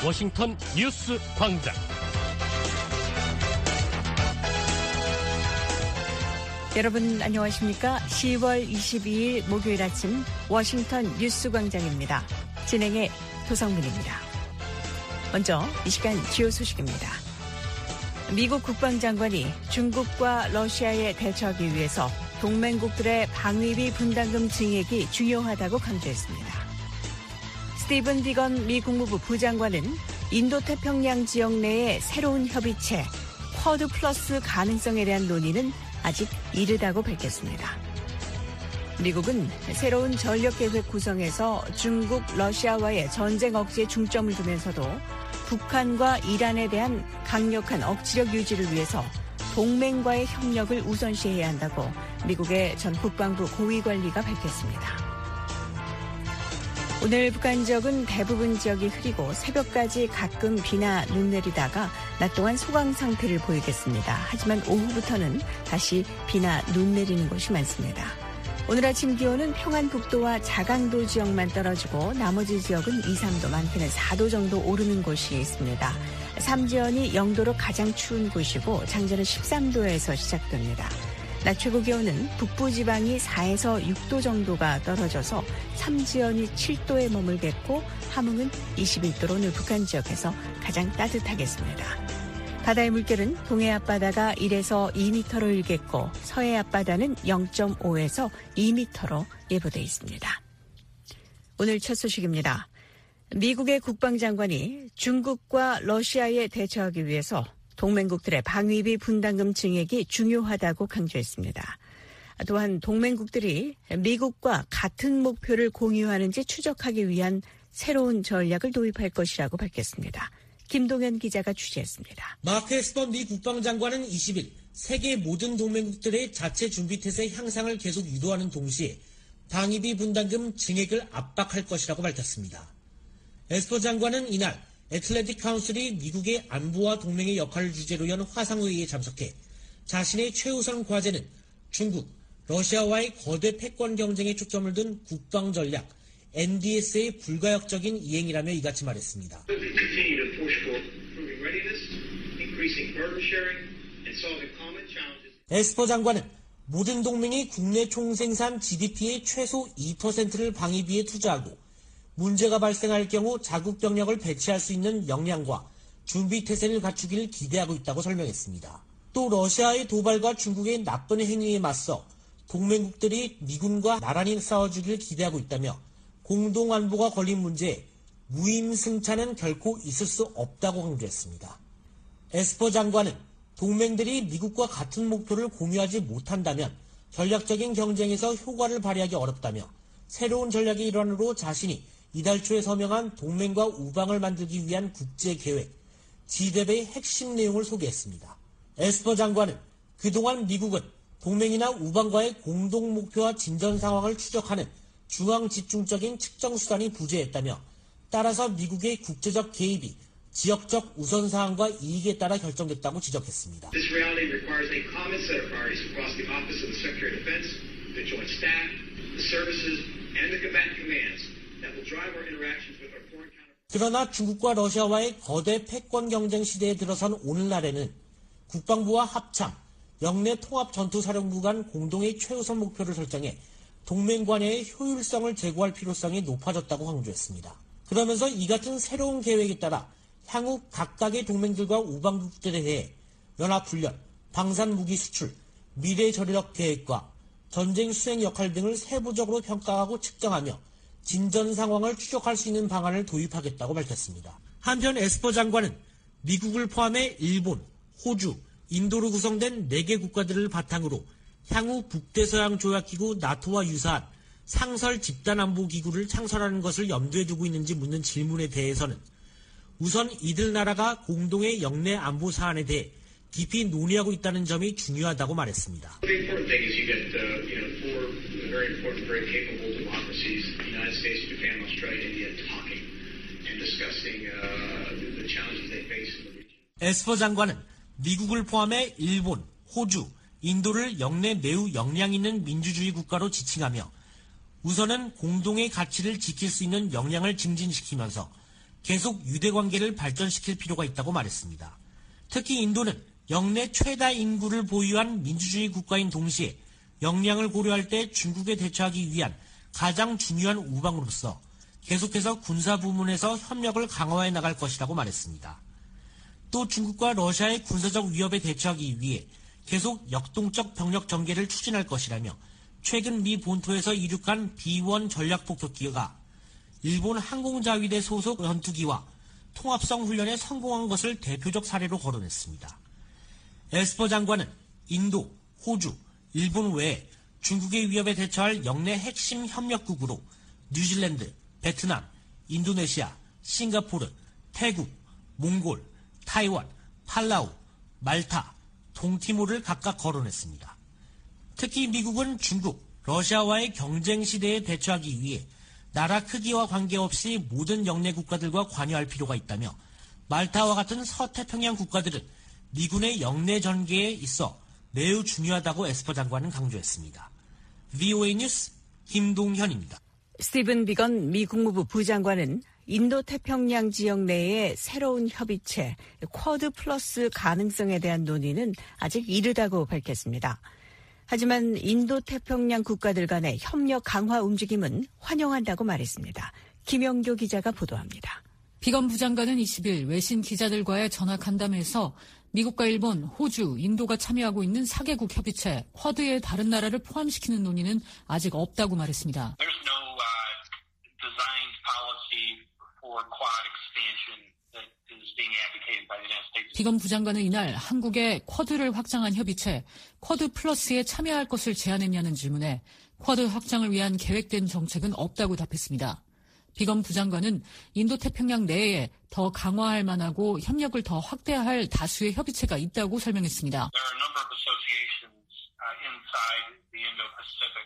워싱턴 뉴스 광장. 여러분 안녕하십니까? 10월 22일 목요일 아침 워싱턴 뉴스 광장입니다. 진행의 도성민입니다. 먼저 이 시간 주요 소식입니다. 미국 국방장관이 중국과 러시아에 대처하기 위해서 동맹국들의 방위비 분담금 증액이 중요하다고 강조했습니다. 스티븐 비건 미 국무부 부장관은 인도태평양 지역 내의 새로운 협의체 쿼드 플러스 가능성에 대한 논의는 아직 이르다고 밝혔습니다. 미국은 새로운 전력계획 구성에서 중국, 러시아와의 전쟁 억제에 중점을 두면서도 북한과 이란에 대한 강력한 억지력 유지를 위해서 동맹과의 협력을 우선시해야 한다고 미국의 전 국방부 고위관리가 밝혔습니다. 오늘 북한 지역은 대부분 지역이 흐리고 새벽까지 가끔 비나 눈 내리다가 낮 동안 소강 상태를 보이겠습니다. 하지만 오후부터는 다시 비나 눈 내리는 곳이 많습니다. 오늘 아침 기온은 평안북도와 자강도 지역만 떨어지고 나머지 지역은 2, 3도, 많게는 4도 정도 오르는 곳이 있습니다. 삼지연이 영도로 가장 추운 곳이고 장전은 13도에서 시작됩니다. 낮 최고 기온은 북부지방이 4에서 6도 정도가 떨어져서 삼지연이 7도에 머물겠고 함흥은 21도로 오늘 북한 지역에서 가장 따뜻하겠습니다. 바다의 물결은 동해 앞바다가 1에서 2m로 일겠고 서해 앞바다는 0.5에서 2m로 예보돼 있습니다. 오늘 첫 소식입니다. 미국의 국방장관이 중국과 러시아에 대처하기 위해서 동맹국들의 방위비 분담금 증액이 중요하다고 강조했습니다. 또한 동맹국들이 미국과 같은 목표를 공유하는지 추적하기 위한 새로운 전략을 도입할 것이라고 밝혔습니다. 김동현 기자가 취재했습니다. 마크 에스퍼 미 국방장관은 20일 세계 모든 동맹국들의 자체 준비 태세 향상을 계속 유도하는 동시에 방위비 분담금 증액을 압박할 것이라고 밝혔습니다. 에스퍼 장관은 이날 애틀랜틱 카운슬이 미국의 안보와 동맹의 역할을 주제로 연 화상회의에 참석해 자신의 최우선 과제는 중국, 러시아와의 거대 패권 경쟁에 초점을 둔 국방 전략 NDS의 불가역적인 이행이라며 이같이 말했습니다. 에스퍼 장관은 모든 동맹이 국내 총생산 GDP의 최소 2%를 방위비에 투자하고 문제가 발생할 경우 자국 병력을 배치할 수 있는 역량과 준비 태세를 갖추기를 기대하고 있다고 설명했습니다. 또 러시아의 도발과 중국의 나쁜 행위에 맞서 동맹국들이 미군과 나란히 싸워주기를 기대하고 있다며 공동안보가 걸린 문제에 무임승차는 결코 있을 수 없다고 강조했습니다. 에스퍼 장관은 동맹들이 미국과 같은 목표를 공유하지 못한다면 전략적인 경쟁에서 효과를 발휘하기 어렵다며 새로운 전략의 일환으로 자신이 이달 초에 서명한 동맹과 우방을 만들기 위한 국제계획, 지뎁의 핵심 내용을 소개했습니다. 에스퍼 장관은 그동안 미국은 동맹이나 우방과의 공동 목표와 진전 상황을 추적하는 중앙집중적인 측정 수단이 부재했다며 따라서 미국의 국제적 개입이 지역적 우선사항과 이익에 따라 결정됐다고 지적했습니다. This reality requires a common set of priorities across the Office of the Secretary of Defense, the Joint Staff, the services, and the combatant commands. 그러나 중국과 러시아와의 거대 패권 경쟁 시대에 들어선 오늘날에는 국방부와 합참, 영내 통합전투사령부 간 공동의 최우선 목표를 설정해 동맹 관계의 효율성을 제고할 필요성이 높아졌다고 강조했습니다. 그러면서 이 같은 새로운 계획에 따라 향후 각각의 동맹들과 우방국들에 대해 연합훈련, 방산무기 수출, 미래 전력 계획과 전쟁 수행 역할 등을 세부적으로 평가하고 측정하며 진전 상황을 추적할 수 있는 방안을 도입하겠다고 밝혔습니다. 한편 에스퍼 장관은 미국을 포함해 일본, 호주, 인도로 구성된 4개 국가들을 바탕으로 향후 북대서양 조약기구 나토와 유사한 상설 집단안보기구를 창설하는 것을 염두에 두고 있는지 묻는 질문에 대해서는 우선 이들 나라가 공동의 영내 안보 사안에 대해 깊이 논의하고 있다는 점이 중요하다고 말했습니다. Very important, very capable democracies, the United States, Japan, Australia, India, talking and discussing the challenges they face in the region. 에스퍼 장관은 미국을 포함해 일본, 호주, 인도를 역내 매우 역량 있는 민주주의 국가로 지칭하며 우선은 공동의 가치를 지킬 수 있는 역량을 증진시키면서 계속 유대 관계를 발전시킬 필요가 있다고 말했습니다. 특히 인도는 역내 최다 인구를 보유한 민주주의 국가인 동시에 역량을 고려할 때 중국에 대처하기 위한 가장 중요한 우방으로서 계속해서 군사 부문에서 협력을 강화해 나갈 것이라고 말했습니다. 또 중국과 러시아의 군사적 위협에 대처하기 위해 계속 역동적 병력 전개를 추진할 것이라며 최근 미 본토에서 이륙한 B-1 전략폭격기가 일본 항공자위대 소속 전투기와 통합성 훈련에 성공한 것을 대표적 사례로 거론했습니다. 에스퍼 장관은 인도, 호주, 일본 외에 중국의 위협에 대처할 역내 핵심 협력국으로 뉴질랜드, 베트남, 인도네시아, 싱가포르, 태국, 몽골, 타이완, 팔라우, 말타, 동티모르를 각각 거론했습니다. 특히 미국은 중국, 러시아와의 경쟁 시대에 대처하기 위해 나라 크기와 관계없이 모든 역내 국가들과 관여할 필요가 있다며 말타와 같은 서태평양 국가들은 미군의 역내 전개에 있어 매우 중요하다고 에스퍼 장관은 강조했습니다. VOA 뉴스 김동현입니다. 스티븐 비건 미 국무부 부장관은 인도태평양 지역 내의 새로운 협의체 쿼드 플러스 가능성에 대한 논의는 아직 이르다고 밝혔습니다. 하지만 인도태평양 국가들 간의 협력 강화 움직임은 환영한다고 말했습니다. 김영교 기자가 보도합니다. 비건 부장관은 20일 외신 기자들과의 전화 간담회에서 미국과 일본, 호주, 인도가 참여하고 있는 4개국 협의체 쿼드의 다른 나라를 포함시키는 논의는 아직 없다고 말했습니다. There's no designed policy for Quad expansion that is being advocated by the United States. 비건 부장관은 이날 한국의 쿼드를 확장한 협의체 쿼드 플러스에 참여할 것을 제안했냐는 질문에 쿼드 확장을 위한 계획된 정책은 없다고 답했습니다. 비건 부장관은 인도태평양 내에 더 강화할 만하고 협력을 더 확대할 다수의 협의체가 있다고 설명했습니다. There are a number of associations inside the Indo-Pacific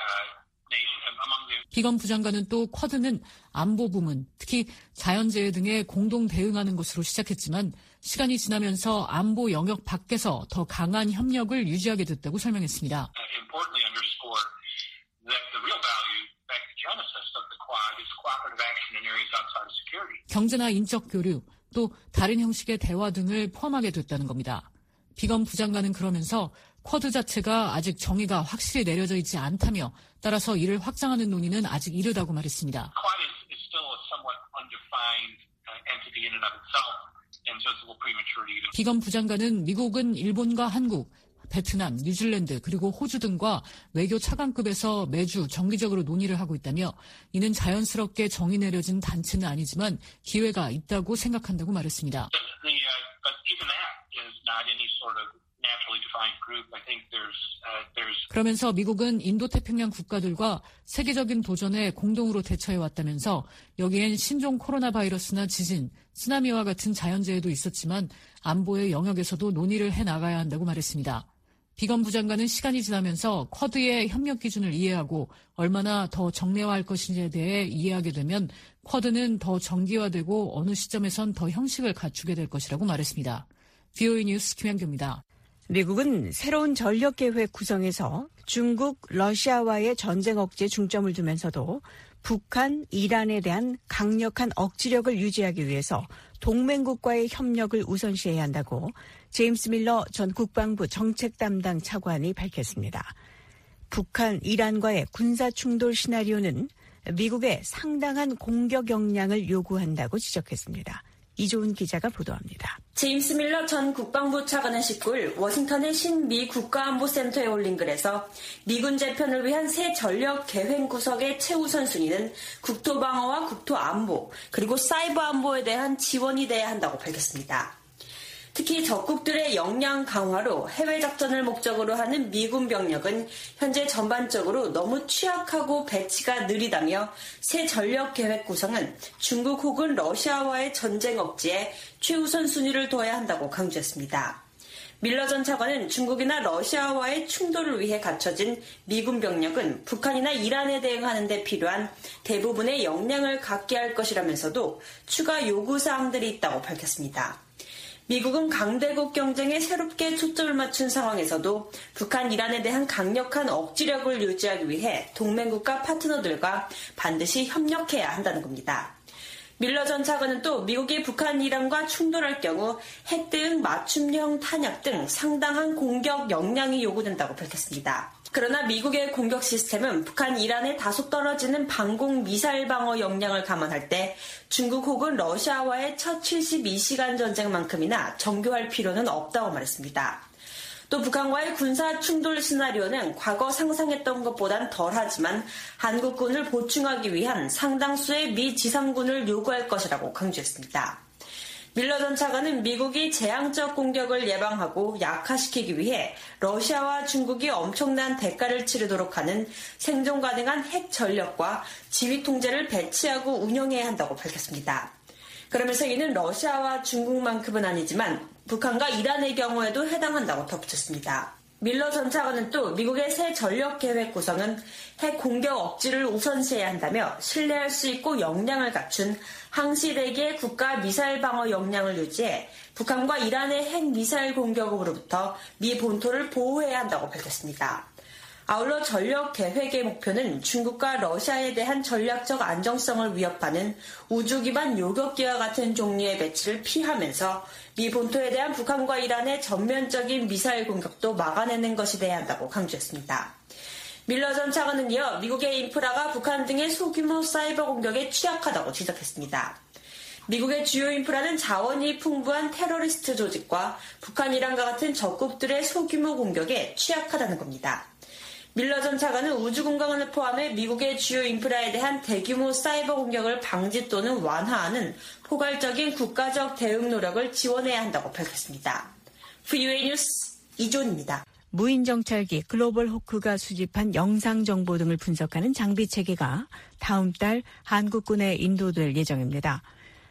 nation. Among the 비건 부장관은 또 쿼드는 안보 부문, 특히 자연재해 등에 공동 대응하는 것으로 시작했지만 시간이 지나면서 안보 영역 밖에서 더 강한 협력을 유지하게 됐다고 설명했습니다. importantly underscore that the real value, in fact, the genesis of the Quad is cooperative action in areas outside of security. 경제나 인적 교류, 또 다른 형식의 대화 등을 포함하게 됐다는 겁니다. 비건 부장관은 그러면서 쿼드 자체가 아직 정의가 확실히 내려져 있지 않다며 따라서 이를 확장하는 논의는 아직 이르다고 말했습니다. Quad is still a somewhat undefined entity in and of itself, and so it's a little premature to even. 비건 부장관은 미국은 일본과 한국, 베트남, 뉴질랜드 그리고 호주 등과 외교 차관급에서 매주 정기적으로 논의를 하고 있다며 이는 자연스럽게 정의 내려진 단체는 아니지만 기회가 있다고 생각한다고 말했습니다. But even that is not any sort of naturally defined group. I think there's 그러면서 미국은 인도태평양 국가들과 세계적인 도전에 공동으로 대처해왔다면서 여기엔 신종 코로나 바이러스나 지진, 쓰나미와 같은 자연재해도 있었지만 안보의 영역에서도 논의를 해나가야 한다고 말했습니다. 비건 부장관은 시간이 지나면서 쿼드의 협력 기준을 이해하고 얼마나 더 정례화할 것인지에 대해 이해하게 되면 쿼드는 더 정기화되고 어느 시점에선 더 형식을 갖추게 될 것이라고 말했습니다. VOA 뉴스 김현규입니다. 미국은 새로운 전력계획 구성에서 중국, 러시아와의 전쟁 억제에 중점을 두면서도 북한, 이란에 대한 강력한 억지력을 유지하기 위해서 동맹국과의 협력을 우선시해야 한다고 제임스 밀러 전 국방부 정책 담당 차관이 밝혔습니다. 북한, 이란과의 군사 충돌 시나리오는 미국의 상당한 공격 역량을 요구한다고 지적했습니다. 이조은 기자가 보도합니다. 제임스 밀러 전 국방부 차관은 19일 워싱턴의 신미 국가안보센터에 올린 글에서 미군 재편을 위한 새 전력 계획 구성의 최우선 순위는 국토방어와 국토안보 그리고 사이버 안보에 대한 지원이 돼야 한다고 밝혔습니다. 특히 적국들의 역량 강화로 해외 작전을 목적으로 하는 미군 병력은 현재 전반적으로 너무 취약하고 배치가 느리다며 새 전력 계획 구성은 중국 혹은 러시아와의 전쟁 억제에 최우선 순위를 둬야 한다고 강조했습니다. 밀러 전 차관은 중국이나 러시아와의 충돌을 위해 갖춰진 미군 병력은 북한이나 이란에 대응하는 데 필요한 대부분의 역량을 갖게 할 것이라면서도 추가 요구사항들이 있다고 밝혔습니다. 미국은 강대국 경쟁에 새롭게 초점을 맞춘 상황에서도 북한, 이란에 대한 강력한 억지력을 유지하기 위해 동맹국가 파트너들과 반드시 협력해야 한다는 겁니다. 밀러 전 차관은 또 미국이 북한, 이란과 충돌할 경우 핵 대응 맞춤형 탄약 등 상당한 공격 역량이 요구된다고 밝혔습니다. 그러나 미국의 공격 시스템은 북한, 이란에 다소 떨어지는 방공 미사일 방어 역량을 감안할 때 중국 혹은 러시아와의 첫 72시간 전쟁만큼이나 정교할 필요는 없다고 말했습니다. 또 북한과의 군사 충돌 시나리오는 과거 상상했던 것보단 덜하지만 한국군을 보충하기 위한 상당수의 미 지상군을 요구할 것이라고 강조했습니다. 밀러 전 차관은 미국이 재앙적 공격을 예방하고 약화시키기 위해 러시아와 중국이 엄청난 대가를 치르도록 하는 생존 가능한 핵 전력과 지휘 통제를 배치하고 운영해야 한다고 밝혔습니다. 그러면서 이는 러시아와 중국만큼은 아니지만 북한과 이란의 경우에도 해당한다고 덧붙였습니다. 밀러 전 차관은 또 미국의 새 전력 계획 구성은 핵 공격 억지를 우선시해야 한다며 신뢰할 수 있고 역량을 갖춘 항시대기의 국가 미사일 방어 역량을 유지해 북한과 이란의 핵 미사일 공격으로부터 미 본토를 보호해야 한다고 밝혔습니다. 아울러 전력 계획의 목표는 중국과 러시아에 대한 전략적 안정성을 위협하는 우주 기반 요격기와 같은 종류의 배치를 피하면서 미 본토에 대한 북한과 이란의 전면적인 미사일 공격도 막아내는 것이 돼야 한다고 강조했습니다. 밀러 전 차관은 이어 미국의 인프라가 북한 등의 소규모 사이버 공격에 취약하다고 지적했습니다. 미국의 주요 인프라는 자원이 풍부한 테러리스트 조직과 북한, 이란과 같은 적국들의 소규모 공격에 취약하다는 겁니다. 밀러 전 차관은 우주 공간을 포함해 미국의 주요 인프라에 대한 대규모 사이버 공격을 방지 또는 완화하는 포괄적인 국가적 대응 노력을 지원해야 한다고 밝혔습니다. VOA 뉴스 이존입니다. 무인 정찰기 글로벌 호크가 수집한 영상 정보 등을 분석하는 장비 체계가 다음 달 한국군에 인도될 예정입니다.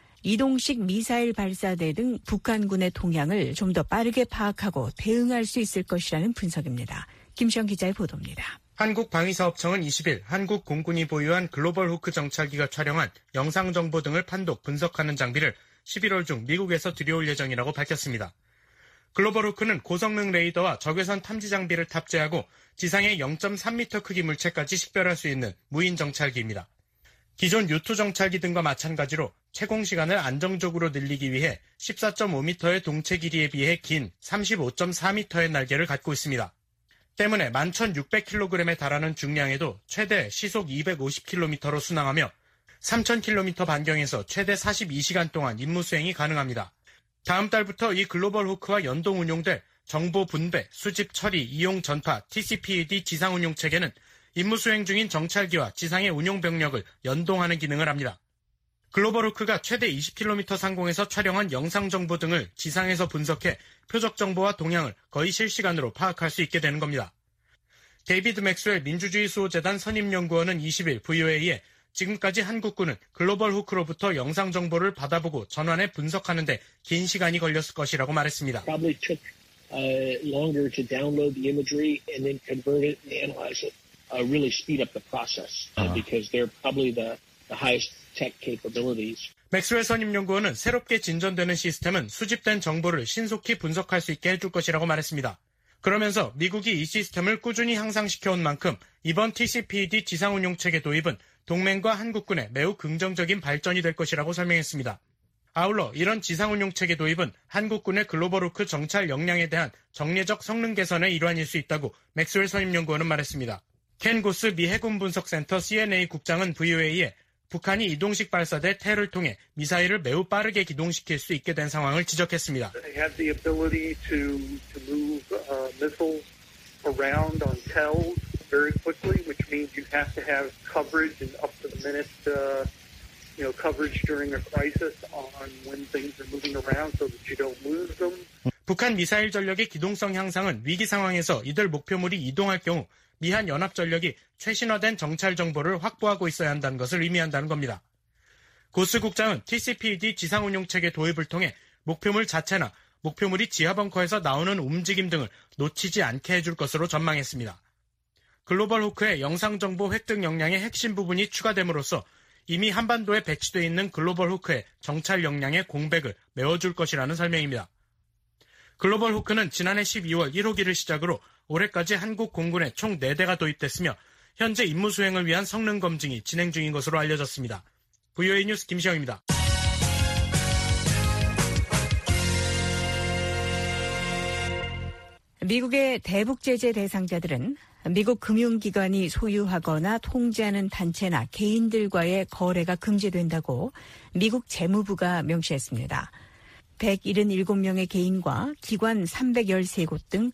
이동식 미사일 발사대 등 북한군의 동향을 좀 더 빠르게 파악하고 대응할 수 있을 것이라는 분석입니다. 김시영 기자의 보도입니다. 한국방위사업청은 20일 한국 공군이 보유한 글로벌 호크 정찰기가 촬영한 영상 정보 등을 판독, 분석하는 장비를 11월 중 미국에서 들여올 예정이라고 밝혔습니다. 글로벌 호크는 고성능 레이더와 적외선 탐지 장비를 탑재하고 지상의 0.3m 크기 물체까지 식별할 수 있는 무인 정찰기입니다. 기존 U2 정찰기 등과 마찬가지로 채공 시간을 안정적으로 늘리기 위해 14.5m의 동체 길이에 비해 긴 35.4m의 날개를 갖고 있습니다. 때문에 11,600kg에 달하는 중량에도 최대 시속 250km로 순항하며 3,000km 반경에서 최대 42시간 동안 임무 수행이 가능합니다. 다음 달부터 이 글로벌 호크와 연동 운용될 정보 분배, 수집, 처리, 이용, 전파, TCPAD 지상 운용 체계는 임무 수행 중인 정찰기와 지상의 운용 병력을 연동하는 기능을 합니다. 글로벌 호크가 최대 20km 상공에서 촬영한 영상 정보 등을 지상에서 분석해 표적 정보와 동향을 거의 실시간으로 파악할 수 있게 되는 겁니다. 데이비드 맥스웰 민주주의 수호재단 선임연구원은 20일 VOA에 지금까지 한국군은 글로벌 호크로부터 영상 정보를 받아보고 전환해 분석하는 데 긴 시간이 걸렸을 것이라고 말했습니다. Probably took longer to download the imagery and then convert it and analyze it. Really speed up the process because they're probably the highest tech capabilities. 맥스웰 선임연구원은 새롭게 진전되는 시스템은 수집된 정보를 신속히 분석할 수 있게 해줄 것이라고 말했습니다. 그러면서 미국이 이 시스템을 꾸준히 향상시켜온 만큼 이번 TCPAD 지상운용체계 도입은 동맹과 한국군에 매우 긍정적인 발전이 될 것이라고 설명했습니다. 아울러 이런 지상운용체계 도입은 한국군의 글로벌 호크 정찰 역량에 대한 정례적 성능 개선의 일환일 수 있다고 맥스웰 선임연구원은 말했습니다. 켄 고스 미 해군 분석센터 CNA 국장은 VOA에 북한이 이동식 발사대 테를 통해 미사일을 매우 빠르게 기동시킬 수 있게 된 상황을 지적했습니다. They have the ability to move missiles around on TELs very quickly, which means you have to have coverage and up to the minute, coverage during a crisis on when things are moving around so that you don't lose them. 북한 미사일 전력의 기동성 향상은 위기 상황에서 이들 목표물이 이동할 경우 미한 연합전력이 최신화된 정찰 정보를 확보하고 있어야 한다는 것을 의미한다는 겁니다. 고스 국장은 TCPAD 지상운용체계 도입을 통해 목표물 자체나 목표물이 지하 벙커에서 나오는 움직임 등을 놓치지 않게 해줄 것으로 전망했습니다. 글로벌 호크의 영상정보 획득 역량의 핵심 부분이 추가됨으로써 이미 한반도에 배치되어 있는 글로벌 호크의 정찰 역량의 공백을 메워줄 것이라는 설명입니다. 글로벌 호크는 지난해 12월 1호기를 시작으로 올해까지 한국 공군에 총 4대가 도입됐으며 현재 임무 수행을 위한 성능 검증이 진행 중인 것으로 알려졌습니다. VOA 뉴스 김시영입니다. 미국의 대북 제재 대상자들은 미국 금융기관이 소유하거나 통제하는 단체나 개인들과의 거래가 금지된다고 미국 재무부가 명시했습니다. 177명의 개인과 기관 313곳 등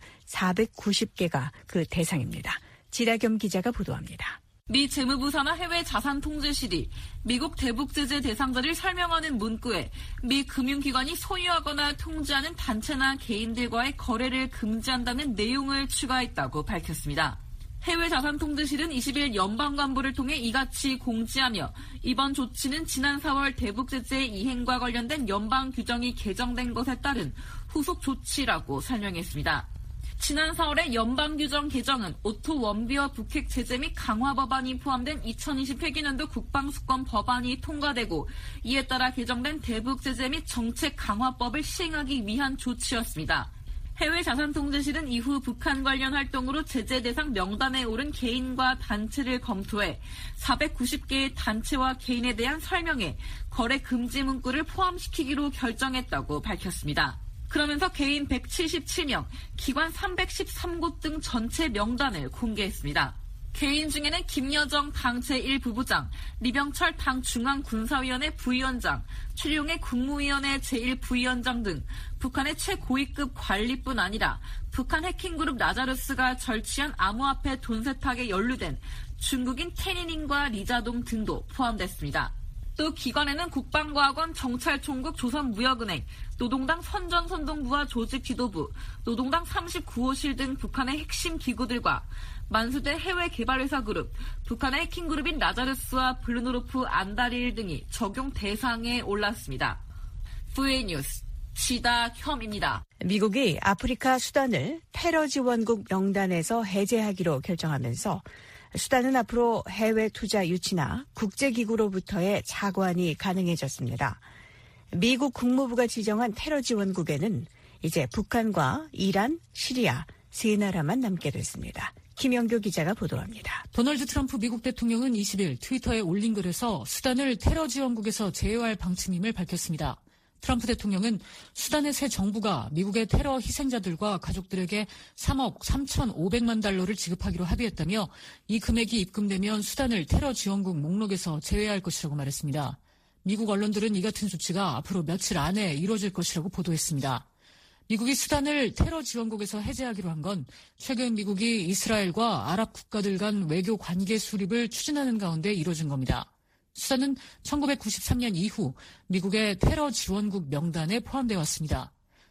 490개가 그 대상입니다. 지다겸 기자가 보도합니다. 미 재무부 산하 해외 자산 통제실이 미국 대북 제재 대상자를 설명하는 문구에 미 금융기관이 소유하거나 통제하는 단체나 개인들과의 거래를 금지한다는 내용을 추가했다고 밝혔습니다. 해외 자산 통제실은 20일 연방관부를 통해 이같이 공지하며 이번 조치는 지난 4월 대북 제재 이행과 관련된 연방 규정이 개정된 것에 따른 후속 조치라고 설명했습니다. 지난 4월에 연방규정 개정은 오토 원비어 북핵 제재 및 강화 법안이 포함된 2020 회기년도 국방수권 법안이 통과되고 이에 따라 개정된 대북 제재 및 정책 강화법을 시행하기 위한 조치였습니다. 해외 자산통제실은 이후 북한 관련 활동으로 제재 대상 명단에 오른 개인과 단체를 검토해 490개의 단체와 개인에 대한 설명에 거래 금지 문구를 포함시키기로 결정했다고 밝혔습니다. 그러면서 개인 177명, 기관 313곳 등 전체 명단을 공개했습니다. 개인 중에는 김여정 당 제1부부장, 리병철 당 중앙군사위원회 부위원장, 최룡해 국무위원회 제1부위원장 등 북한의 최고위급 관리뿐 아니라 북한 해킹그룹 라자루스가 절취한 암호화폐 돈 세탁에 연루된 중국인 태니닝과 리자동 등도 포함됐습니다. 또 기관에는 국방과학원, 정찰총국, 조선무역은행, 노동당 선전선동부와 조직지도부, 노동당 39호실 등 북한의 핵심 기구들과 만수대 해외개발회사 그룹, 북한의 해킹그룹인 라자르스와 블루노르프 안다리일 등이 적용 대상에 올랐습니다. VOA 뉴스 지다혐입니다. 미국이 아프리카 수단을 테러 지원국 명단에서 해제하기로 결정하면서 수단은 앞으로 해외 투자 유치나 국제기구로부터의 차관이 가능해졌습니다. 미국 국무부가 지정한 테러 지원국에는 이제 북한과 이란, 시리아 세 나라만 남게 됐습니다. 김영교 기자가 보도합니다. 도널드 트럼프 미국 대통령은 20일 트위터에 올린 글에서 수단을 테러 지원국에서 제외할 방침임을 밝혔습니다. 트럼프 대통령은 수단의 새 정부가 미국의 테러 희생자들과 가족들에게 3억 3,500만 달러를 지급하기로 합의했다며 이 금액이 입금되면 수단을 테러 지원국 목록에서 제외할 것이라고 말했습니다. 미국 언론들은 이 같은 조치가 앞으로 며칠 안에 이루어질 것이라고 보도했습니다. 미국이 수단을 테러 지원국에서 해제하기로 한 건 최근 미국이 이스라엘과 아랍 국가들 간 외교 관계 수립을 추진하는 가운데 이루어진 겁니다. 수단은 1993년 이후 미국의 테러 지원국 명단에 포함되어 왔습니다.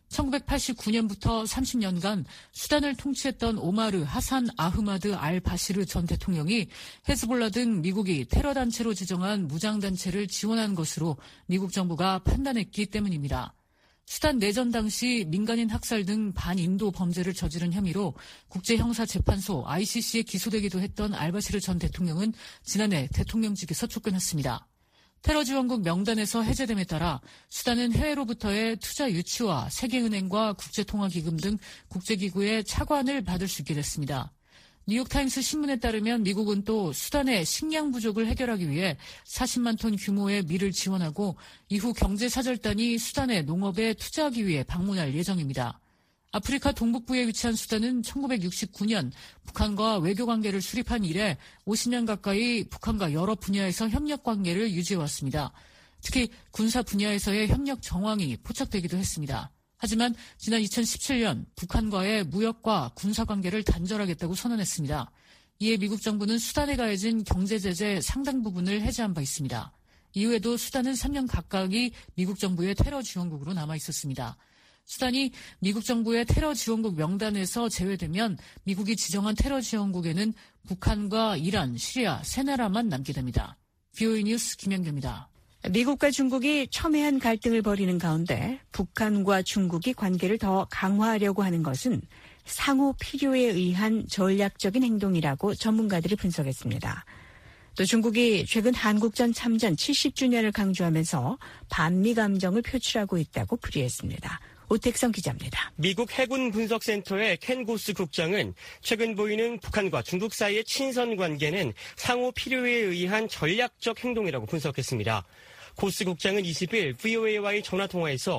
1989년부터 30년간 수단을 통치했던 오마르 하산 아흐마드 알 바시르 전 대통령이 헤즈볼라 등 미국이 테러 단체로 지정한 무장단체를 지원한 것으로 미국 정부가 판단했기 때문입니다. 수단 내전 당시 민간인 학살 등 반인도 범죄를 저지른 혐의로 국제형사재판소 ICC에 기소되기도 했던 알바시르 전 대통령은 지난해 대통령직에서 쫓겨났습니다. 테러 지원국 명단에서 해제됨에 따라 수단은 해외로부터의 투자 유치와 세계은행과 국제통화기금 등 국제기구의 차관을 받을 수 있게 됐습니다. 뉴욕타임스 신문에 따르면 미국은 또 수단의 식량 부족을 해결하기 위해 40만 톤 규모의 밀을 지원하고 이후 경제사절단이 수단의 농업에 투자하기 위해 방문할 예정입니다. 아프리카 동북부에 위치한 수단은 1969년 북한과 외교관계를 수립한 이래 50년 가까이 북한과 여러 분야에서 협력관계를 유지해왔습니다. 특히 군사 분야에서의 협력 정황이 포착되기도 했습니다. 하지만 지난 2017년 북한과의 무역과 군사관계를 단절하겠다고 선언했습니다. 이에 미국 정부는 수단에 가해진 경제제재 상당 부분을 해제한 바 있습니다. 이후에도 수단은 3년 가까이 미국 정부의 테러 지원국으로 남아 있었습니다. 수단이 미국 정부의 테러 지원국 명단에서 제외되면 미국이 지정한 테러 지원국에는 북한과 이란, 시리아 세 나라만 남게 됩니다. VOA 뉴스 김영규입니다. 미국과 중국이 첨예한 갈등을 벌이는 가운데 북한과 중국이 관계를 더 강화하려고 하는 것은 상호 필요에 의한 전략적인 행동이라고 전문가들이 분석했습니다. 또 중국이 최근 한국전 참전 70주년을 강조하면서 반미 감정을 표출하고 있다고 풀이했습니다. 오택성 기자입니다. 미국 해군 분석센터의 켄 고스 국장은 최근 보이는 북한과 중국 사이의 친선 관계는 상호 필요에 의한 전략적 행동이라고 분석했습니다. 고스 국장은 20일 VOA와의 전화통화에서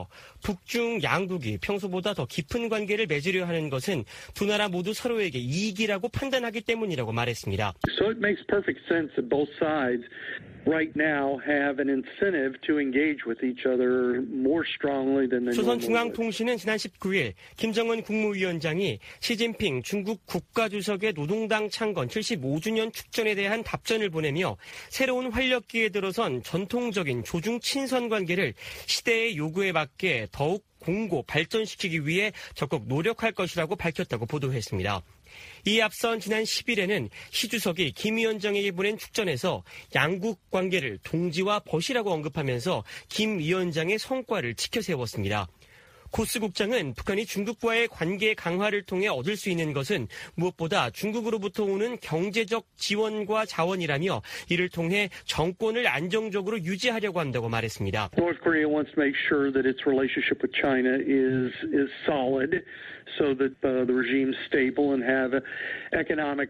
북중 양국이 평소보다 더 깊은 관계를 맺으려 하는 것은 두 나라 모두 서로에게 이익이라고 판단하기 때문이라고 말했습니다. So it makes perfect sense that both sides right now have an incentive to engage with each other more strongly than they 조선중앙통신은 지난 19일 김정은 국무위원장이 시진핑 중국 국가주석의 노동당 창건 75주년 축전에 대한 답전을 보내며 새로운 활력기에 들어선 전통적인 조중 친선 관계를 시대의 요구에 맞게 더욱 공고 발전시키기 위해 적극 노력할 것이라고 밝혔다고 보도했습니다. 이에 앞선 지난 10일에는 시 주석이 김 위원장에게 보낸 축전에서 양국 관계를 동지와 벗이라고 언급하면서 김 위원장의 성과를 치켜세웠습니다. 고스 국장은 북한이 중국과의 관계 강화를 통해 얻을 수 있는 것은 무엇보다 중국으로부터 오는 경제적 지원과 자원이라며 이를 통해 정권을 안정적으로 유지하려고 한다고 말했습니다. North Korea wants to make sure that its relationship with China is solid. So that the regime is stable and have economic.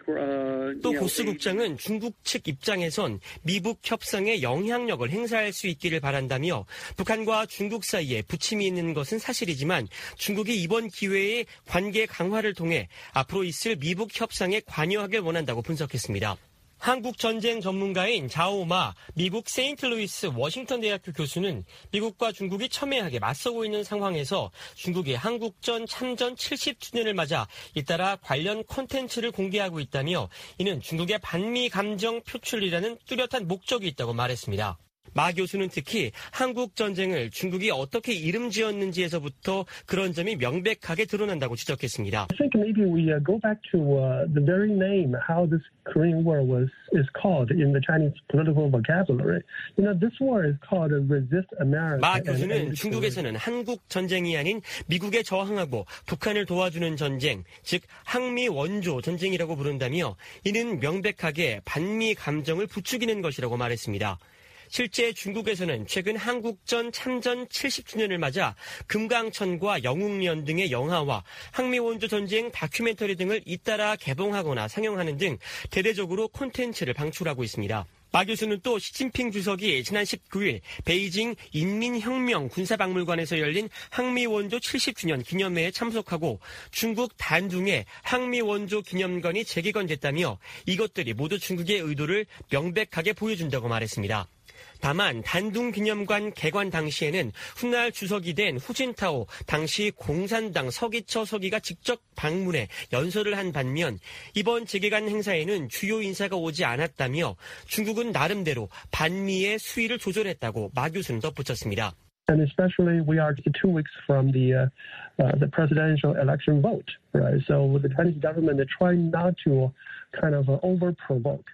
또 고스 국장은 중국 측 입장에선 미북 협상에 영향력을 행사할 수 있기를 바란다며 북한과 중국 사이에 부침이 있는 것은 사실이지만 중국이 이번 기회에 관계 강화를 통해 앞으로 있을 미북 협상에 관여하길 원한다고 분석했습니다. 한국 전쟁 전문가인 자오마 미국 세인트루이스 워싱턴 대학교 교수는 미국과 중국이 첨예하게 맞서고 있는 상황에서 중국이 한국전 참전 70주년을 맞아 잇따라 관련 콘텐츠를 공개하고 있다며 이는 중국의 반미 감정 표출이라는 뚜렷한 목적이 있다고 말했습니다. 마 교수는 특히 한국 전쟁을 중국이 어떻게 이름 지었는지에서부터 그런 점이 명백하게 드러난다고 지적했습니다. I think maybe we go back to the very name how this Korean War is called in the Chinese political vocabulary. You know, this war is called Resist America. 마 교수는 중국에서는 한국 전쟁이 아닌 미국에 저항하고 북한을 도와주는 전쟁, 즉 항미 원조 전쟁이라고 부른다며 이는 명백하게 반미 감정을 부추기는 것이라고 말했습니다. 실제 중국에서는 최근 한국전 참전 70주년을 맞아 금강천과 영웅련 등의 영화와 항미원조 전쟁 다큐멘터리 등을 잇따라 개봉하거나 상영하는 등 대대적으로 콘텐츠를 방출하고 있습니다. 마 교수는 또 시진핑 주석이 지난 19일 베이징 인민혁명 군사박물관에서 열린 항미원조 70주년 기념회에 참석하고 중국 단둥에 항미원조 기념관이 재개관됐다며 이것들이 모두 중국의 의도를 명백하게 보여준다고 말했습니다. 다만 단둥 기념관 개관 당시에는 훗날 주석이 된 후진타오 당시 공산당 서기처 서기가 직접 방문해 연설을 한 반면 이번 재개관 행사에는 주요 인사가 오지 않았다며 중국은 나름대로 반미의 수위를 조절했다고 마 교수는 덧붙였습니다. And especially we are 2 weeks from the presidential election vote, right? So with the Chinese government, they're trying not to kind of overprovoke.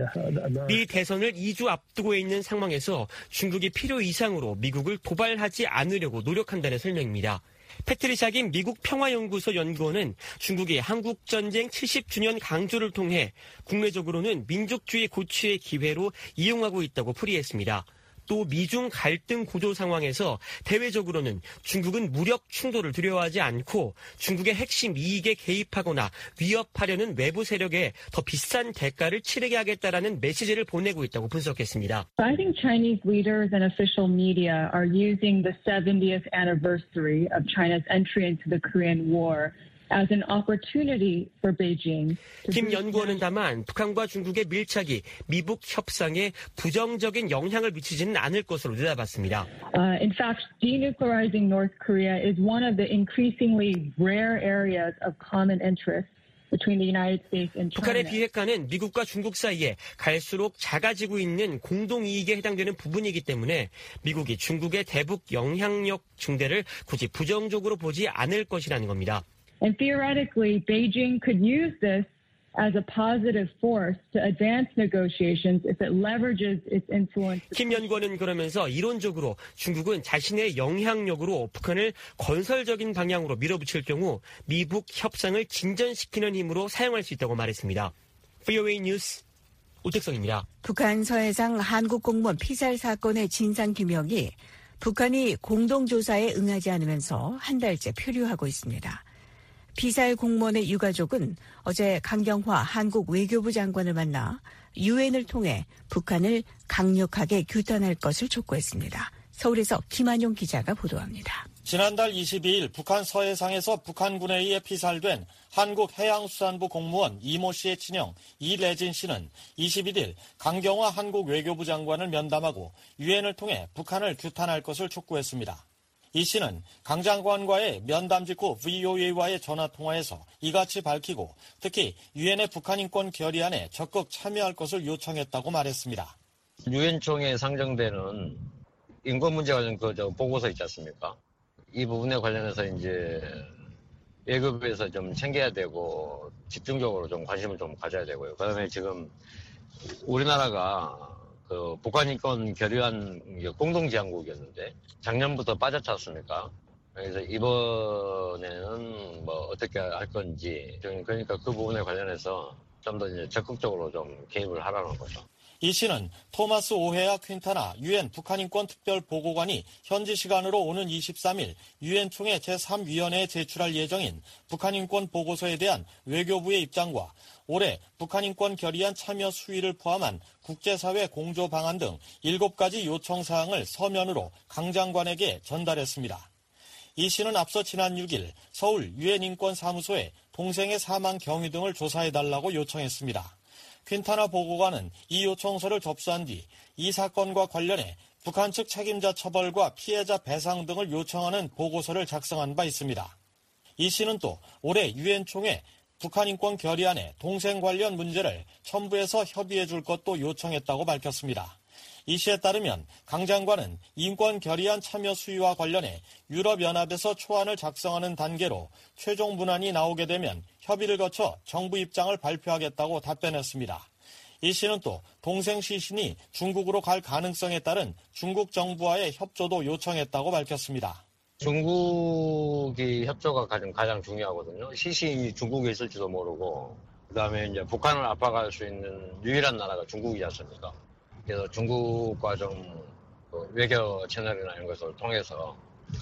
미 대선을 2주 앞두고 있는 상황에서 중국이 필요 이상으로 미국을 도발하지 않으려고 노력한다는 설명입니다. 패트리샤긴 미국 평화연구소 연구원은 중국이 한국전쟁 70주년 강조를 통해 국내적으로는 민족주의 고취의 기회로 이용하고 있다고 풀이했습니다. 또 미중 갈등 고조 상황에서 대외적으로는 중국은 무력 충돌을 두려워하지 않고 중국의 핵심 이익에 개입하거나 위협하려는 외부 세력에 더 비싼 대가를 치르게 하겠다라는 메시지를 보내고 있다고 분석했습니다. I think Chinese leaders and official media are using the 70th anniversary of China's entry into the Korean War as an opportunity for Beijing. 김 연구원은 다만 북한과 중국의 밀착이 미북 협상에 부정적인 영향을 미치지는 않을 것으로 내다봤습니다. In fact, denuclearizing North Korea is one of the increasingly rare areas of common interest between the United States and China. 북한의 비핵화는 미국과 중국 사이에 갈수록 작아지고 있는 공동이익에 해당되는 부분이기 때문에 미국이 중국의 대북 영향력 증대를 굳이 부정적으로 보지 않을 것이라는 겁니다. And theoretically, Beijing could use this as a positive force to advance negotiations if it leverages its influence. 김 연구원은 그러면서 이론적으로 중국은 자신의 영향력으로 북한을 건설적인 방향으로 밀어붙일 경우 미북 협상을 진전시키는 힘으로 사용할 수 있다고 말했습니다. VOA 뉴스 오택성입니다. 북한 서해상 한국 공무원 피살 사건의 진상규명이 북한이 공동조사에 응하지 않으면서 한 달째 표류하고 있습니다. 피살 공무원의 유가족은 어제 강경화 한국 외교부 장관을 만나 유엔을 통해 북한을 강력하게 규탄할 것을 촉구했습니다. 서울에서 김한용 기자가 보도합니다. 지난달 22일 북한 서해상에서 북한군에 의해 피살된 한국해양수산부 공무원 이모 씨의 친형 이래진 씨는 21일 강경화 한국 외교부 장관을 면담하고 유엔을 통해 북한을 규탄할 것을 촉구했습니다. 이 씨는 강 장관과의 면담 직후 VOA와의 전화통화에서 이같이 밝히고 특히 유엔의 북한 인권 결의안에 적극 참여할 것을 요청했다고 말했습니다. 유엔 총회에 상정되는 인권 문제 관련 보고서 있지 않습니까? 이 부분에 관련해서 이제 외교부에서 좀 챙겨야 되고 집중적으로 좀 관심을 좀 가져야 되고요. 그다음에 지금 우리나라가 그 북한 인권 결의안 공동지향국이었는데 작년부터 빠졌지 않습니까? 그래서 이번에는 뭐 어떻게 할 건지 그러니까 그 부분에 관련해서 좀 더 이제 적극적으로 좀 개입을 하라는 거죠. 이 씨는 토마스 오헤아 퀸타나 유엔 북한인권 특별보고관이 현지 시간으로 오는 23일 유엔 총회 제3위원회에 제출할 예정인 북한인권 보고서에 대한 외교부의 입장과 올해 북한인권 결의안 참여 수위를 포함한 국제사회 공조 방안 등 7가지 요청사항을 서면으로 강 장관에게 전달했습니다. 이 씨는 앞서 지난 6일 서울 유엔 인권사무소에 동생의 사망 경위 등을 조사해달라고 요청했습니다. 퀸타나 보고관은 이 요청서를 접수한 뒤 이 사건과 관련해 북한 측 책임자 처벌과 피해자 배상 등을 요청하는 보고서를 작성한 바 있습니다. 이 씨는 또 올해 유엔 총회 북한인권 결의안에 동생 관련 문제를 첨부해서 협의해 줄 것도 요청했다고 밝혔습니다. 이 씨에 따르면 강 장관은 인권 결의안 참여 수위와 관련해 유럽연합에서 초안을 작성하는 단계로 최종 문안이 나오게 되면 협의를 거쳐 정부 입장을 발표하겠다고 답변했습니다. 이 씨는 또 동생 시신이 중국으로 갈 가능성에 따른 중국 정부와의 협조도 요청했다고 밝혔습니다. 중국이 협조가 가장 중요하거든요. 시신이 중국에 있을지도 모르고 그다음에 이제 북한을 압박할 수 있는 유일한 나라가 중국이지 않습니까? 그래서 중국과 좀 외교 채널이나 이런 것을 통해서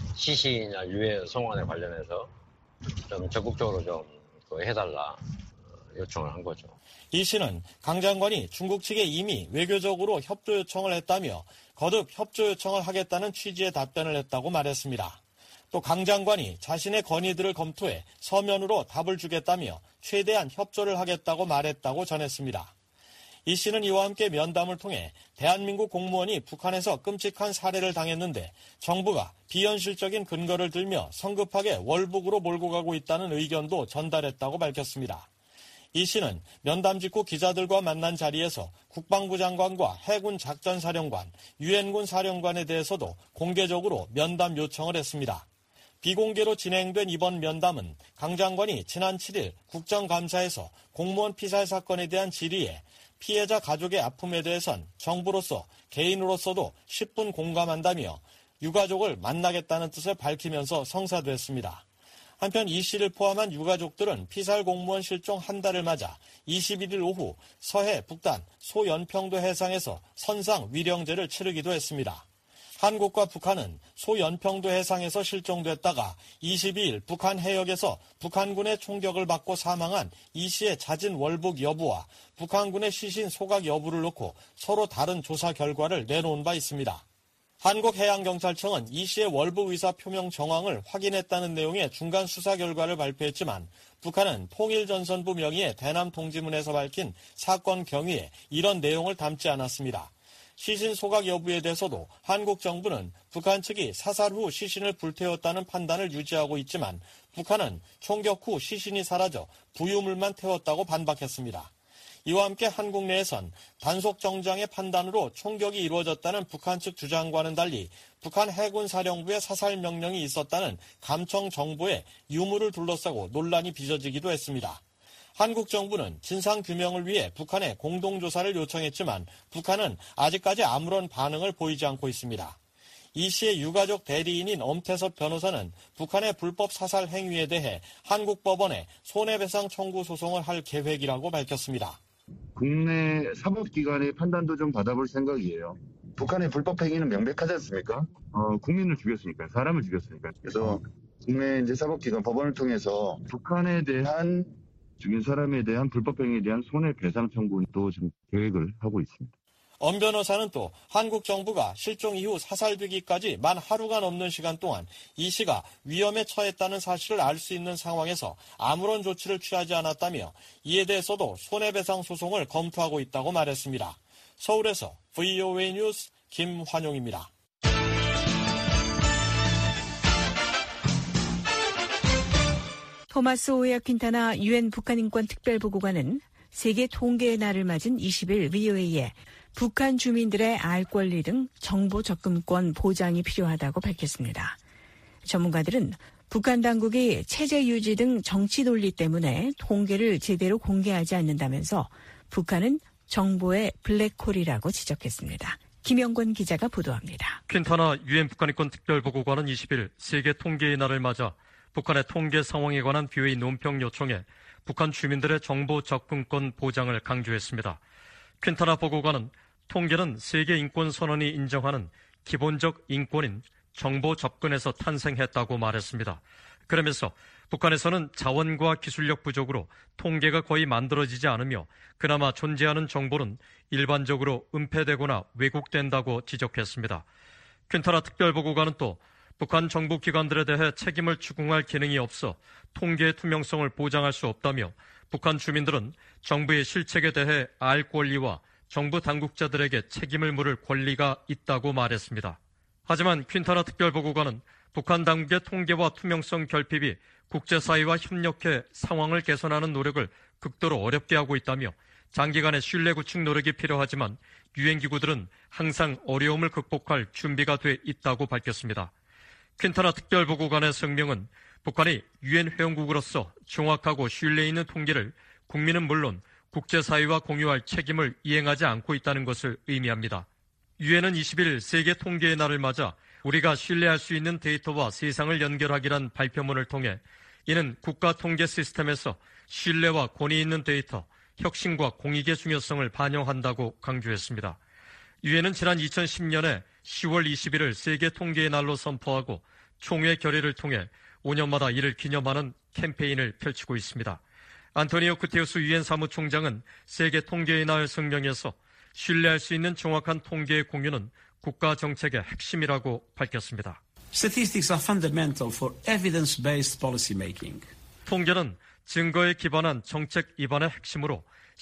시신이나 유해 송환에 관련해서 좀 적극적으로 좀 해달라 요청을 한 거죠. 이 씨는 강 장관이 중국 측에 이미 외교적으로 협조 요청을 했다며 거듭 협조 요청을 하겠다는 취지의 답변을 했다고 말했습니다. 또 강 장관이 자신의 건의들을 검토해 서면으로 답을 주겠다며 최대한 협조를 하겠다고 말했다고 전했습니다. 이 씨는 이와 함께 면담을 통해 대한민국 공무원이 북한에서 끔찍한 살해를 당했는데 정부가 비현실적인 근거를 들며 성급하게 월북으로 몰고 가고 있다는 의견도 전달했다고 밝혔습니다. 이 씨는 면담 직후 기자들과 만난 자리에서 국방부 장관과 해군 작전사령관, 유엔군 사령관에 대해서도 공개적으로 면담 요청을 했습니다. 비공개로 진행된 이번 면담은 강 장관이 지난 7일 국정감사에서 공무원 피살 사건에 대한 질의에 피해자 가족의 아픔에 대해선 정부로서 개인으로서도 10분 공감한다며 유가족을 만나겠다는 뜻을 밝히면서 성사됐습니다. 한편 이 씨를 포함한 유가족들은 피살 공무원 실종 한 달을 맞아 21일 오후 서해 북단 소연평도 해상에서 선상 위령제를 치르기도 했습니다. 한국과 북한은 소연평도 해상에서 실종됐다가 22일 북한 해역에서 북한군의 총격을 받고 사망한 이 씨의 자진 월북 여부와 북한군의 시신 소각 여부를 놓고 서로 다른 조사 결과를 내놓은 바 있습니다. 한국해양경찰청은 이 씨의 월북 의사 표명 정황을 확인했다는 내용의 중간 수사 결과를 발표했지만 북한은 통일전선부 명의의 대남 통지문에서 밝힌 사건 경위에 이런 내용을 담지 않았습니다. 시신 소각 여부에 대해서도 한국 정부는 북한 측이 사살 후 시신을 불태웠다는 판단을 유지하고 있지만 북한은 총격 후 시신이 사라져 부유물만 태웠다고 반박했습니다. 이와 함께 한국 내에선 단속 정장의 판단으로 총격이 이루어졌다는 북한 측 주장과는 달리 북한 해군 사령부의 사살 명령이 있었다는 감청 정보에 유무를 둘러싸고 논란이 빚어지기도 했습니다. 한국 정부는 진상규명을 위해 북한에 공동조사를 요청했지만 북한은 아직까지 아무런 반응을 보이지 않고 있습니다. 이 씨의 유가족 대리인인 엄태섭 변호사는 북한의 불법 사살 행위에 대해 한국 법원에 손해배상 청구 소송을 할 계획이라고 밝혔습니다. 국내 사법기관의 판단도 좀 받아볼 생각이에요. 북한의 불법 행위는 명백하지 않습니까? 국민을 죽였으니까요. 사람을 죽였으니까요. 그래서 국내 이제 사법기관 법원을 통해서 북한에 대한 죽인 사람에 대한 불법 행위에 대한 손해배상 청구도 지금 계획을 하고 있습니다. 엄 변호사는 또 한국 정부가 실종 이후 사살되기까지 만 하루가 넘는 시간 동안 이 씨가 위험에 처했다는 사실을 알 수 있는 상황에서 아무런 조치를 취하지 않았다며 이에 대해서도 손해배상 소송을 검토하고 있다고 말했습니다. 서울에서 VOA 뉴스 김환용입니다. 토마스 오야 퀸타나 유엔 북한인권 특별보고관은 세계 통계의 날을 맞은 20일 VOA에 북한 주민들의 알 권리 등 정보 접근권 보장이 필요하다고 밝혔습니다. 전문가들은 북한 당국이 체제 유지 등 정치 논리 때문에 통계를 제대로 공개하지 않는다면서 북한은 정보의 블랙홀이라고 지적했습니다. 김영권 기자가 보도합니다. 퀸타나 유엔 북한인권 특별보고관은 20일 세계 통계의 날을 맞아 북한의 통계 상황에 관한 VOA 논평 요청에 북한 주민들의 정보 접근권 보장을 강조했습니다. 퀸타나 보고관은 통계는 세계 인권 선언이 인정하는 기본적 인권인 정보 접근에서 탄생했다고 말했습니다. 그러면서 북한에서는 자원과 기술력 부족으로 통계가 거의 만들어지지 않으며 그나마 존재하는 정보는 일반적으로 은폐되거나 왜곡된다고 지적했습니다. 퀸타나 특별보고관은 또 북한 정부 기관들에 대해 책임을 추궁할 기능이 없어 통계의 투명성을 보장할 수 없다며 북한 주민들은 정부의 실책에 대해 알 권리와 정부 당국자들에게 책임을 물을 권리가 있다고 말했습니다. 하지만 퀸타나 특별보고관은 북한 당국의 통계와 투명성 결핍이 국제사회와 협력해 상황을 개선하는 노력을 극도로 어렵게 하고 있다며 장기간의 신뢰 구축 노력이 필요하지만 유엔기구들은 항상 어려움을 극복할 준비가 돼 있다고 밝혔습니다. 퀸타나 특별보고관의声明은 북한이 유엔 회원국으로서 정확하고 신뢰 있는 통계를 국민은 물론 국제사회와 공유할 책임을 이행하지 않고 있다는 것을 의미합니다. 유엔은 20일 세계 통계의 날을 맞아 우리가 신뢰할 수 있는 데이터와 세상을 연결하기란 발표문을 통해 이는 국가 통계 시스템에서 신뢰와 권위 있는 데이터, 혁신과 공익의 중요성을 반영한다고 강조했습니다. 유엔은 지난 2010년에 10월 20일을 세계 통계의 날로 선포하고 총회 결의를 통해 5년마다 이를 기념하는 캠페인을 펼치고 있습니다. 안토니오 구테우스 유엔 사무총장은 세계 통계의 날 성명에서 신뢰할 수 있는 정확한 통계의 공유는 국가 정책의 핵심이라고 밝혔습니다. Statistics are fundamental for evidence-based policy making. 통계는 증거에 기반한 정책 입안의 핵심으로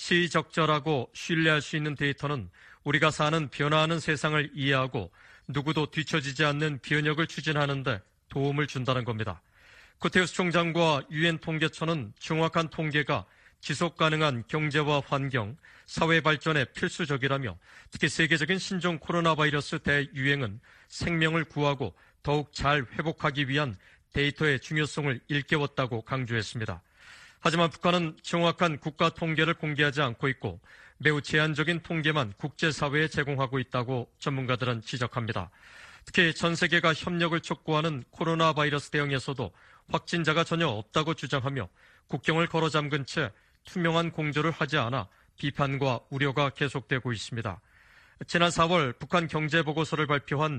시적절하고 신뢰할 수 있는 데이터는 우리가 사는 변화하는 세상을 이해하고 누구도 뒤처지지 않는 변혁을 추진하는 데 도움을 준다는 겁니다. 구테우스 총장과 유엔 통계처는 정확한 통계가 지속 가능한 경제와 환경, 사회 발전에 필수적이라며 특히 세계적인 신종 코로나 바이러스 대유행은 생명을 구하고 더욱 잘 회복하기 위한 데이터의 중요성을 일깨웠다고 강조했습니다. 하지만 북한은 정확한 국가 통계를 공개하지 않고 있고 매우 제한적인 통계만 국제사회에 제공하고 있다고 전문가들은 지적합니다. 특히 전 세계가 협력을 촉구하는 코로나 바이러스 대응에서도 확진자가 전혀 없다고 주장하며 국경을 걸어 잠근 채 투명한 공조를 하지 않아 비판과 우려가 계속되고 있습니다. 지난 4월 북한 경제보고서를 발표한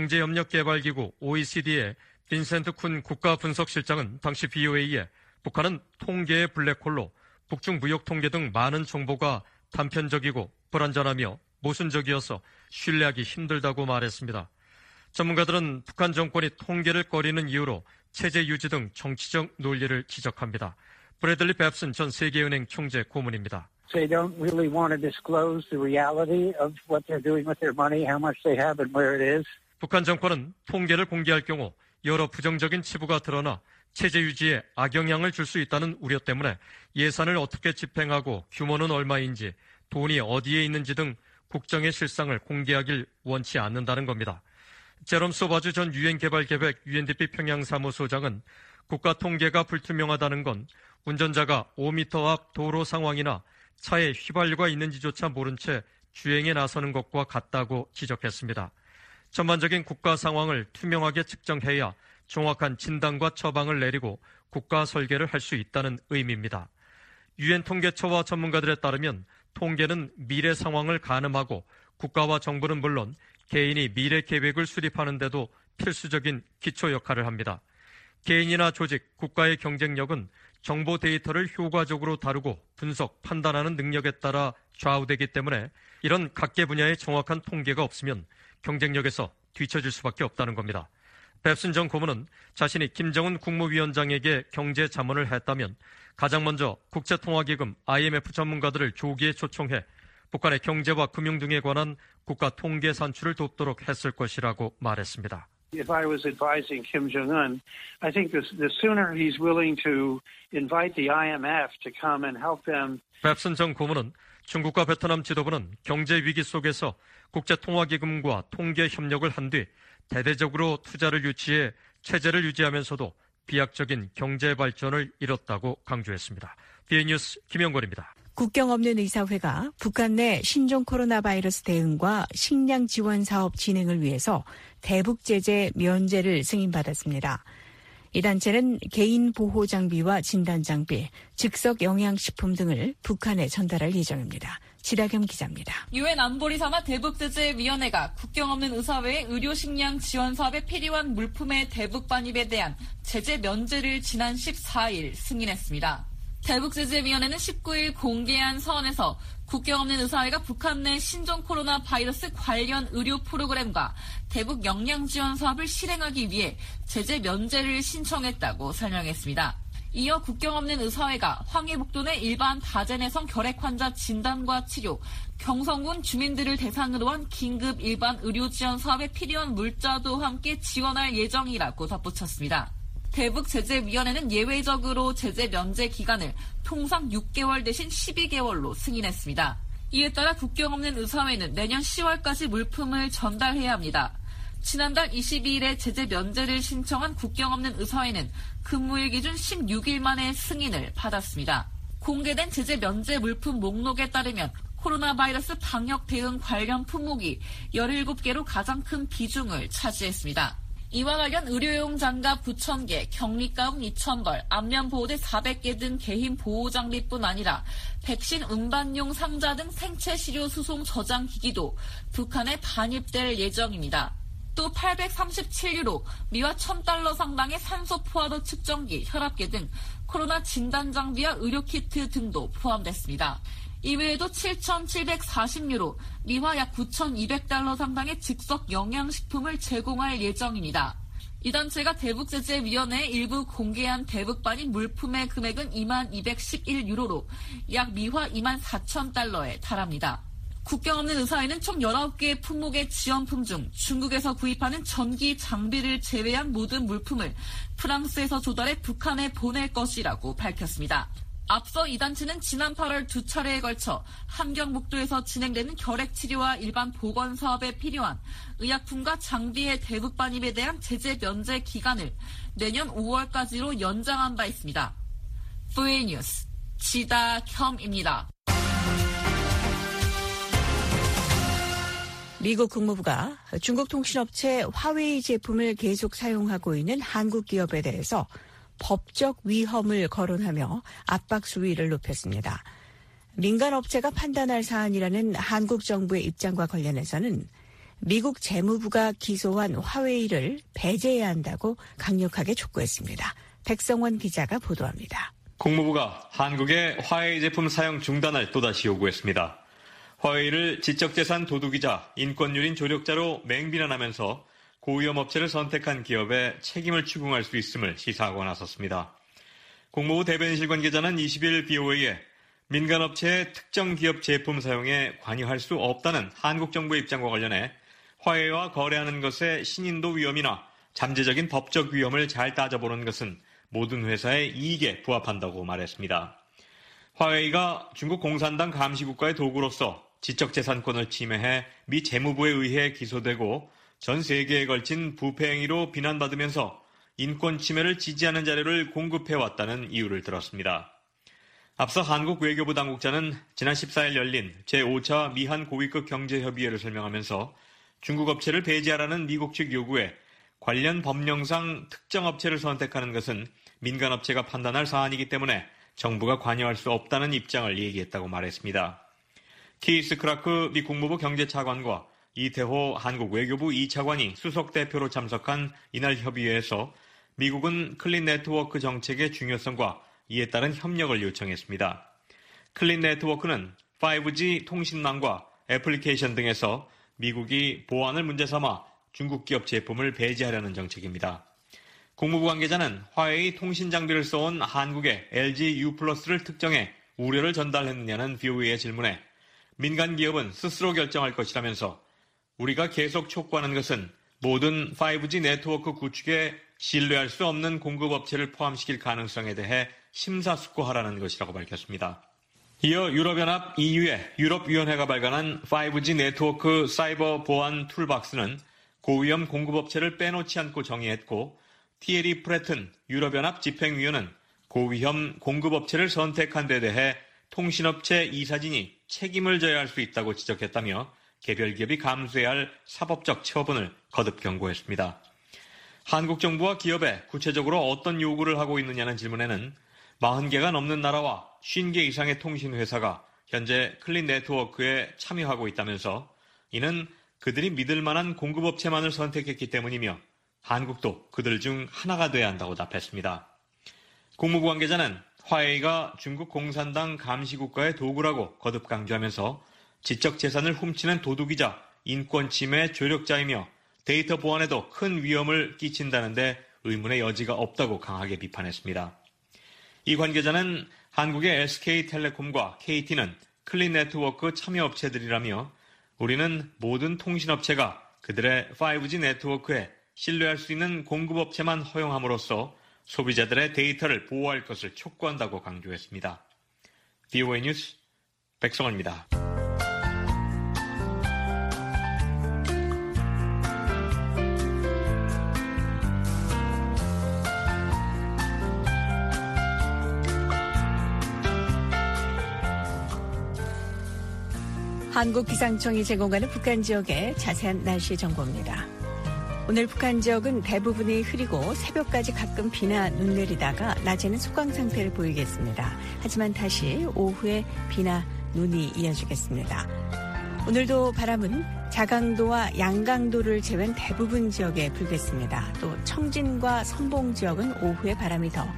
경제협력개발기구 OECD의 빈센트 쿤 국가분석실장은 당시 VOA에 북한은 통계의 블랙홀로 북중 무역 통계 등 많은 정보가 단편적이고 불완전하며 모순적이어서 신뢰하기 힘들다고 말했습니다. 전문가들은 북한 정권이 통계를 꺼리는 이유로 체제 유지 등 정치적 논리를 지적합니다. 브래들리 뱁슨 전 세계은행 총재 고문입니다. They don't really want to disclose the reality of what they're doing with their money, how much they have and where it is. 북한 정권은 통계를 공개할 경우 여러 부정적인 치부가 드러나 체제 유지에 악영향을 줄 수 있다는 우려 때문에 예산을 어떻게 집행하고 규모는 얼마인지 돈이 어디에 있는지 등 국정의 실상을 공개하길 원치 않는다는 겁니다. 제롬 소바주 전 유엔개발계획 UNDP 평양사무소장은 국가 통계가 불투명하다는 건 운전자가 5m 앞 도로 상황이나 차에 휘발유가 있는지조차 모른 채 주행에 나서는 것과 같다고 지적했습니다. 전반적인 국가 상황을 투명하게 측정해야 정확한 진단과 처방을 내리고 국가 설계를 할 수 있다는 의미입니다. 유엔 통계처와 전문가들에 따르면 통계는 미래 상황을 가늠하고 국가와 정부는 물론 개인이 미래 계획을 수립하는 데도 필수적인 기초 역할을 합니다. 개인이나 조직, 국가의 경쟁력은 정보 데이터를 효과적으로 다루고 분석, 판단하는 능력에 따라 좌우되기 때문에 이런 각계 분야의 정확한 통계가 없으면 경쟁력에서 뒤처질 수밖에 없다는 겁니다. 뱁슨 전 고문은 자신이 김정은 국무위원장에게 경제 자문을 했다면 가장 먼저 국제통화기금 IMF 전문가들을 조기에 초청해 북한의 경제와 금융 등에 관한 국가 통계 산출을 돕도록 했을 것이라고 말했습니다. If I was advising Kim Jong-un, I think the sooner he's willing to invite the IMF to come and help them. 뱁슨 전 고문은 중국과 베트남 지도부는 경제 위기 속에서 국제통화기금과 통계 협력을 한 뒤 대대적으로 투자를 유치해 체제를 유지하면서도 비약적인 경제 발전을 이뤘다고 강조했습니다. BA 뉴스 김영걸입니다. 국경 없는 의사회가 북한 내 신종 코로나 바이러스 대응과 식량 지원 사업 진행을 위해서 대북 제재 면제를 승인받았습니다. 이 단체는 개인 보호 장비와 진단 장비, 즉석 영양식품 등을 북한에 전달할 예정입니다. 지라겸 기자입니다. 유엔 안보리 산하 대북제재위원회가 국경 없는 의사회의 의료식량 지원 사업에 필요한 물품의 대북 반입에 대한 제재 면제를 지난 14일 승인했습니다. 대북제재위원회는 19일 공개한 서한에서 국경 없는 의사회가 북한 내 신종 코로나 바이러스 관련 의료 프로그램과 대북 영양 지원 사업을 실행하기 위해 제재 면제를 신청했다고 설명했습니다. 이어 국경 없는 의사회가 황해북도 내 일반 다재내성 결핵 환자 진단과 치료, 경성군 주민들을 대상으로 한 긴급 일반 의료 지원 사업에 필요한 물자도 함께 지원할 예정이라고 덧붙였습니다. 대북제재위원회는 예외적으로 제재 면제 기간을 통상 6개월 대신 12개월로 승인했습니다. 이에 따라 국경 없는 의사회는 내년 10월까지 물품을 전달해야 합니다. 지난달 22일에 제재 면제를 신청한 국경 없는 의사회는 근무일 기준 16일 만에 승인을 받았습니다. 공개된 제재 면제 물품 목록에 따르면 코로나 바이러스 방역 대응 관련 품목이 17개로 가장 큰 비중을 차지했습니다. 이와 관련 의료용 장갑 9,000개, 격리가운 2,000벌, 안면보호대 400개 등 개인 보호장비뿐 아니라 백신 운반용 상자 등 생체시료 수송 저장기기도 북한에 반입될 예정입니다. 또 837유로, 미화 1,000달러 상당의 산소 포화도 측정기, 혈압계 등 코로나 진단 장비와 의료키트 등도 포함됐습니다. 이외에도 7,740유로, 미화 약 9,200달러 상당의 즉석 영양식품을 제공할 예정입니다. 이 단체가 대북제재위원회에 일부 공개한 대북반입 물품의 금액은 2211유로로 약 미화 24,000달러에 달합니다. 국경 없는 의사회는 총 19개의 품목의 지원품 중 중국에서 구입하는 전기 장비를 제외한 모든 물품을 프랑스에서 조달해 북한에 보낼 것이라고 밝혔습니다. 앞서 이 단체는 지난 8월 2차례에 걸쳐 함경북도에서 진행되는 결핵 치료와 일반 보건 사업에 필요한 의약품과 장비의 대북 반입에 대한 제재 면제 기간을 내년 5월까지로 연장한 바 있습니다. BA 뉴스 지다겸입니다. 미국 국무부가 중국 통신업체 화웨이 제품을 계속 사용하고 있는 한국 기업에 대해서 법적 위험을 거론하며 압박 수위를 높였습니다. 민간 업체가 판단할 사안이라는 한국 정부의 입장과 관련해서는 미국 재무부가 기소한 화웨이를 배제해야 한다고 강력하게 촉구했습니다. 백성원 기자가 보도합니다. 국무부가 한국의 화웨이 제품 사용 중단을 또다시 요구했습니다. 화웨이를 지적재산 도둑이자 인권유린 조력자로 맹비난하면서 고위험 업체를 선택한 기업에 책임을 추궁할 수 있음을 시사하고 나섰습니다. 국무부 대변인실 관계자는 20일 BOA에 민간업체의 특정 기업 제품 사용에 관여할 수 없다는 한국 정부의 입장과 관련해 화웨이와 거래하는 것의 신인도 위험이나 잠재적인 법적 위험을 잘 따져보는 것은 모든 회사의 이익에 부합한다고 말했습니다. 화웨이가 중국 공산당 감시국가의 도구로서 지적재산권을 침해해 미 재무부에 의해 기소되고 전 세계에 걸친 부패 행위로 비난받으면서 인권 침해를 지지하는 자료를 공급해왔다는 이유를 들었습니다. 앞서 한국 외교부 당국자는 지난 14일 열린 제5차 미한 고위급 경제협의회를 설명하면서 중국 업체를 배제하라는 미국 측 요구에 관련 법령상 특정 업체를 선택하는 것은 민간 업체가 판단할 사안이기 때문에 정부가 관여할 수 없다는 입장을 얘기했다고 말했습니다. 키스 크라크 미 국무부 경제차관과 이태호 한국 외교부 2차관이 수석 대표로 참석한 이날 협의회에서 미국은 클린 네트워크 정책의 중요성과 이에 따른 협력을 요청했습니다. 클린 네트워크는 5G 통신망과 애플리케이션 등에서 미국이 보안을 문제 삼아 중국 기업 제품을 배제하려는 정책입니다. 국무부 관계자는 화웨이 통신 장비를 써온 한국의 LG U+를 특정해 우려를 전달했느냐는 VOA의 질문에 민간 기업은 스스로 결정할 것이라면서 우리가 계속 촉구하는 것은 모든 5G 네트워크 구축에 신뢰할 수 없는 공급업체를 포함시킬 가능성에 대해 심사숙고하라는 것이라고 밝혔습니다. 이어 유럽연합 EU의 유럽위원회가 발간한 5G 네트워크 사이버 보안 툴박스는 고위험 공급업체를 빼놓지 않고 정의했고 티에리 프레튼 유럽연합 집행위원은 고위험 공급업체를 선택한 데 대해 통신업체 이사진이 책임을 져야 할 수 있다고 지적했다며 개별 기업이 감수해야 할 사법적 처분을 거듭 경고했습니다. 한국 정부와 기업에 구체적으로 어떤 요구를 하고 있느냐는 질문에는 40개가 넘는 나라와 50개 이상의 통신회사가 현재 클린 네트워크에 참여하고 있다면서 이는 그들이 믿을 만한 공급업체만을 선택했기 때문이며 한국도 그들 중 하나가 돼야 한다고 답했습니다. 국무부 관계자는 화웨이가 중국 공산당 감시국가의 도구라고 거듭 강조하면서 지적 재산을 훔치는 도둑이자 인권 침해 조력자이며 데이터 보안에도 큰 위험을 끼친다는데 의문의 여지가 없다고 강하게 비판했습니다. 이 관계자는 한국의 SK텔레콤과 KT는 클린 네트워크 참여업체들이라며 우리는 모든 통신업체가 그들의 5G 네트워크에 신뢰할 수 있는 공급업체만 허용함으로써 소비자들의 데이터를 보호할 것을 촉구한다고 강조했습니다. VOA 뉴스 백성원입니다. 한국기상청이 제공하는 북한 지역의 자세한 날씨 정보입니다. 오늘 북한 지역은 대부분이 흐리고 새벽까지 가끔 비나 눈 내리다가 낮에는 소강 상태를 보이겠습니다. 하지만 다시 오후에 비나 눈이 이어지겠습니다. 오늘도 바람은 자강도와 양강도를 제외한 대부분 지역에 불겠습니다. 또 청진과 선봉 지역은 오후에 바람이 더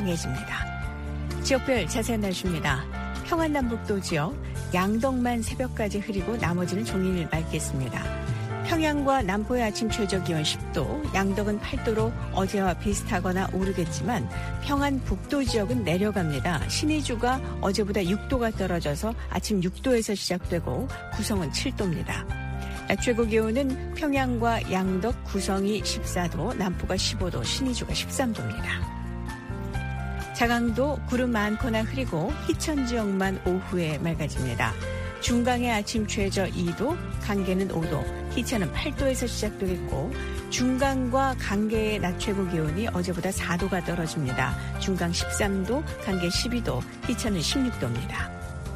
강해집니다. 지역별 자세한 날씨입니다. 평안남북도 지역 양덕만 새벽까지 흐리고 나머지는 종일 맑겠습니다. 평양과 남포의 아침 최저 기온 10도, 양덕은 8도로 어제와 비슷하거나 오르겠지만 평안 북도 지역은 내려갑니다. 신의주가 어제보다 6도가 떨어져서 아침 6도에서 시작되고 구성은 7도입니다. 낮 최고 기온은 평양과 양덕, 구성이 14도, 남포가 15도, 신의주가 13도입니다. 자강도 구름 많거나 흐리고 희천 지역만 오후에 맑아집니다. 중강의 아침 최저 2도, 강계는 5도, 희천은 8도에서 시작되겠고 중강과 강계의 낮 최고 기온이 어제보다 4도가 떨어집니다. 중강 13도, 강계 12도, 희천은 16도입니다.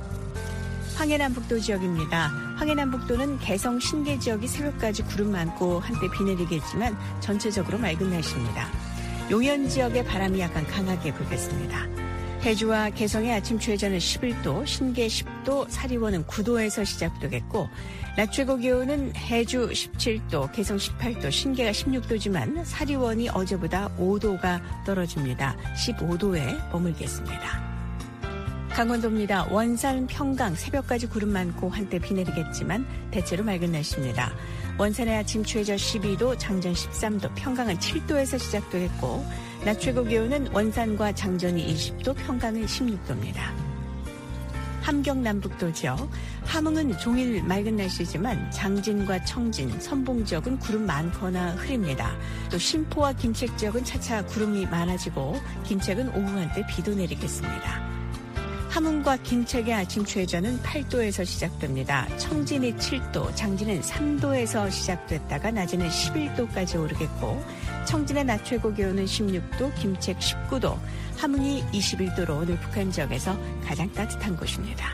황해남북도 지역입니다. 황해남북도는 개성 신계 지역이 새벽까지 구름 많고 한때 비 내리겠지만 전체적으로 맑은 날씨입니다. 용현 지역의 바람이 약간 강하게 불겠습니다. 해주와 개성의 아침 최저는 11도, 신계 10도, 사리원은 9도에서 시작되겠고 낮 최고 기온은 해주 17도, 개성 18도, 신계가 16도지만 사리원이 어제보다 5도가 떨어집니다. 15도에 머물겠습니다. 강원도입니다. 원산, 평강 새벽까지 구름 많고 한때 비 내리겠지만 대체로 맑은 날씨입니다. 원산의 아침 최저 12도, 장전 13도, 평강은 7도에서 시작되겠고 낮 최고 기온은 원산과 장전이 20도, 평강은 16도입니다. 함경 남북도 지역, 함흥은 종일 맑은 날씨지만 장진과 청진, 선봉 지역은 구름 많거나 흐립니다. 또 신포와 김책 지역은 차차 구름이 많아지고 김책은 오후 한때 비도 내리겠습니다. 함흥과 김책의 아침 최저는 8도에서 시작됩니다. 청진이 7도, 장진은 3도에서 시작됐다가 낮에는 11도까지 오르겠고 청진의 낮 최고 기온은 16도, 김책 19도, 함흥이 21도로 오늘 북한 지역에서 가장 따뜻한 곳입니다.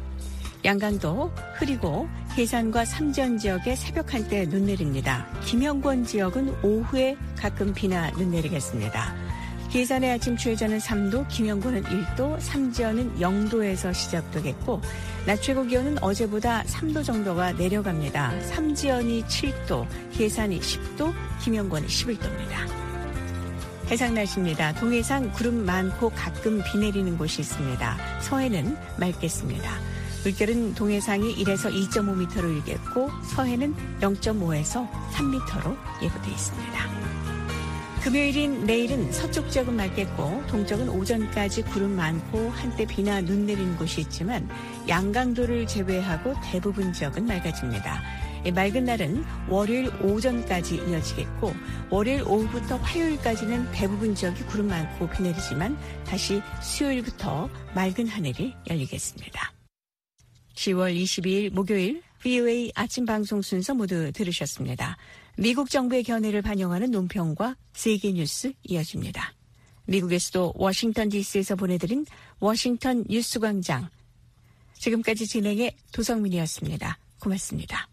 양강도 흐리고 해산과 삼전 지역에 새벽 한때 눈 내립니다. 김영권 지역은 오후에 가끔 비나 눈 내리겠습니다. 계산의 아침 최저는 3도, 김영권은 1도, 삼지연은 0도에서 시작되겠고 낮 최고 기온은 어제보다 3도 정도가 내려갑니다. 삼지연이 7도, 계산이 10도, 김영권이 11도입니다. 해상 날씨입니다. 동해상 구름 많고 가끔 비 내리는 곳이 있습니다. 서해는 맑겠습니다. 물결은 동해상이 1에서 2.5m로 일겠고 서해는 0.5에서 3m로 예보되어 있습니다. 금요일인 내일은 서쪽 지역은 맑겠고 동쪽은 오전까지 구름 많고 한때 비나 눈 내리는 곳이 있지만 양강도를 제외하고 대부분 지역은 맑아집니다. 맑은 날은 월요일 오전까지 이어지겠고 월요일 오후부터 화요일까지는 대부분 지역이 구름 많고 비 내리지만 다시 수요일부터 맑은 하늘이 열리겠습니다. 10월 22일 목요일 VOA 아침 방송 순서 모두 들으셨습니다. 미국 정부의 견해를 반영하는 논평과 세계 뉴스 이어집니다. 미국의 수도 워싱턴 DC에서 보내드린 워싱턴 뉴스광장. 지금까지 진행의 도성민이었습니다. 고맙습니다.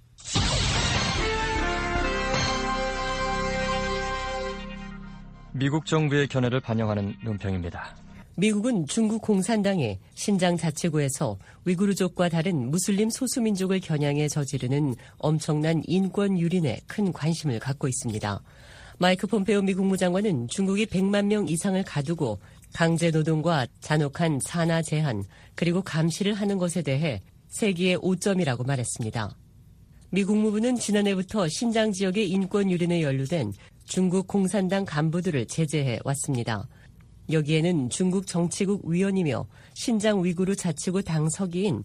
미국 정부의 견해를 반영하는 논평입니다. 미국은 중국 공산당이 신장 자치구에서 위구르족과 다른 무슬림 소수민족을 겨냥해 저지르는 엄청난 인권 유린에 큰 관심을 갖고 있습니다. 마이크 폼페오 미 국무장관은 중국이 100만 명 이상을 가두고 강제 노동과 잔혹한 산하 제한 그리고 감시를 하는 것에 대해 세계의 오점이라고 말했습니다. 미 국무부는 지난해부터 신장 지역의 인권 유린에 연루된 중국 공산당 간부들을 제재해 왔습니다. 여기에는 중국 정치국 위원이며 신장 위구르 자치구 당 서기인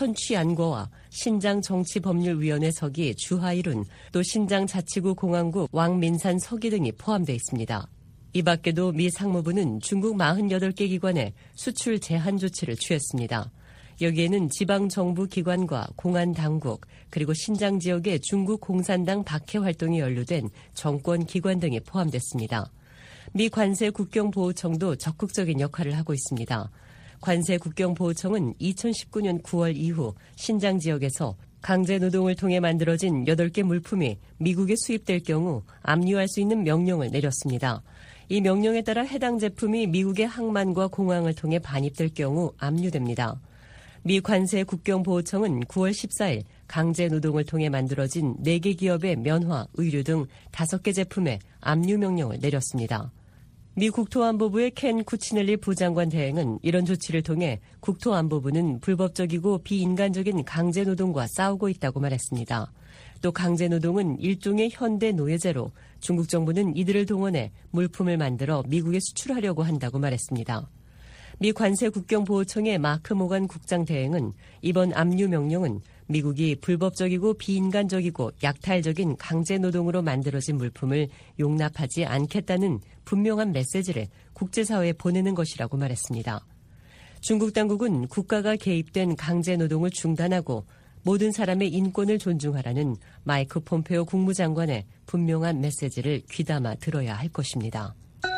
천취안궈와 신장 정치법률위원회 서기 주하일운, 또 신장 자치구 공안국 왕민산 서기 등이 포함되어 있습니다. 이 밖에도 미 상무부는 중국 48개 기관에 수출 제한 조치를 취했습니다. 여기에는 지방정부 기관과 공안당국 그리고 신장 지역의 중국 공산당 박해 활동이 연루된 정권기관 등이 포함됐습니다. 미 관세국경보호청도 적극적인 역할을 하고 있습니다. 관세국경보호청은 2019년 9월 이후 신장 지역에서 강제노동을 통해 만들어진 8개 물품이 미국에 수입될 경우 압류할 수 있는 명령을 내렸습니다. 이 명령에 따라 해당 제품이 미국의 항만과 공항을 통해 반입될 경우 압류됩니다. 미 관세국경보호청은 9월 14일 강제노동을 통해 만들어진 4개 기업의 면화, 의류 등 5개 제품에 압류 명령을 내렸습니다. 미 국토안보부의 켄 쿠치넬리 부장관 대행은 이런 조치를 통해 국토안보부는 불법적이고 비인간적인 강제노동과 싸우고 있다고 말했습니다. 또 강제노동은 일종의 현대 노예제로 중국 정부는 이들을 동원해 물품을 만들어 미국에 수출하려고 한다고 말했습니다. 미 관세국경보호청의 마크 모간 국장 대행은 이번 압류 명령은 미국이 불법적이고 비인간적이고 약탈적인 강제노동으로 만들어진 물품을 용납하지 않겠다는 분명한 메시지를 국제사회에 보내는 것이라고 말했습니다. 중국 당국은 국가가 개입된 강제노동을 중단하고 모든 사람의 인권을 존중하라는 마이크 폼페오 국무장관의 분명한 메시지를 귀담아 들어야 할 것입니다.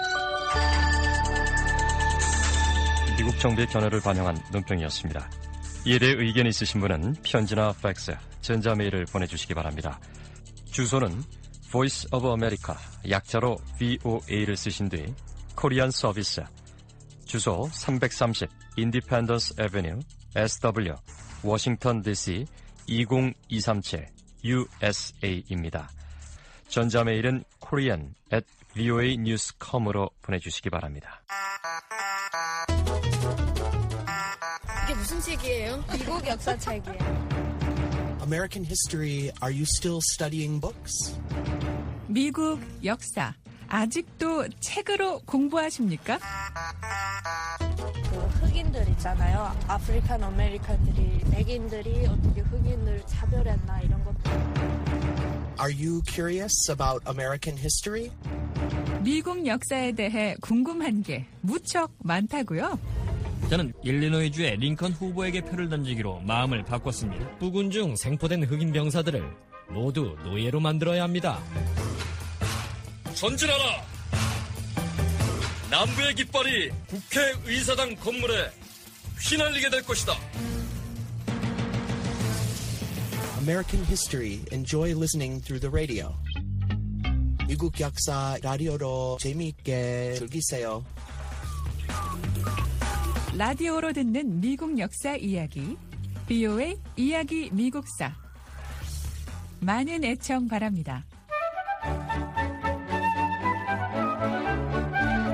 미국 정부의 견해를 반영한 논평이었습니다. 이에 대해 의견이 있으신 분은 편지나 팩스, 전자메일을 보내주시기 바랍니다. 주소는 Voice of America, 약자로 VOA를 쓰신 뒤 코리안 서비스, 주소 330 Independence Avenue, SW, 워싱턴 DC 20237 USA입니다. 전자메일은 korean@voanews.com으로 보내주시기 바랍니다. 이게 무슨 책이에요? 미국 역사 책이에요. American history, are you still studying books? 미국 역사, 아직도 책으로 공부하십니까? 그 흑인들 있잖아요. 아프리칸 아메리칸들이, 백인들이 어떻게 흑인을 차별했나 이런 것도. Are you curious about American history? 미국 역사에 대해 궁금한 게 무척 많다고요? 저는 일리노이주의 링컨 후보에게 표를 던지기로 마음을 바꿨습니다. 부군 중 생포된 흑인 병사들을 모두 노예로 만들어야 합니다. 전진하라! 남부의 깃발이 국회의사당 건물에 휘날리게 될 것이다. American history, enjoy listening through the radio. 미국 역사 라디오로 재미있게 즐기세요. 라디오로 듣는 미국 역사 이야기, VOA 이야기 미국사. 많은 애청 바랍니다.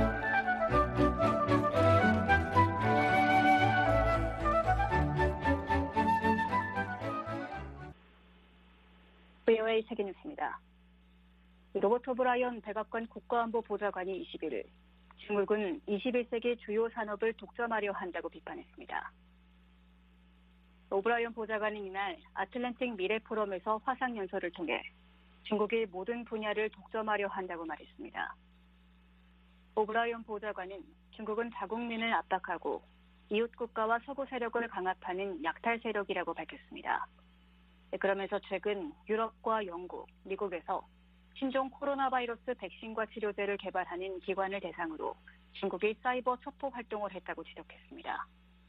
VOA 세계뉴스입니다. 로버트 오브라이언 백악관 국가안보보좌관이 21일 중국은 21세기 주요 산업을 독점하려 한다고 비판했습니다. 오브라이언 보좌관은 이날 아틀랜틱 미래 포럼에서 화상연설을 통해 중국이 모든 분야를 독점하려 한다고 말했습니다. 오브라이언 보좌관은 중국은 자국민을 압박하고 이웃 국가와 서구 세력을 강압하는 약탈 세력이라고 밝혔습니다. 그러면서 최근 유럽과 영국, 미국에서 신종 코로나 바이러스 백신과 치료제를 개발하는 기관을 대상으로 중국이 사이버 첩보 활동을 했다고 지적했습니다.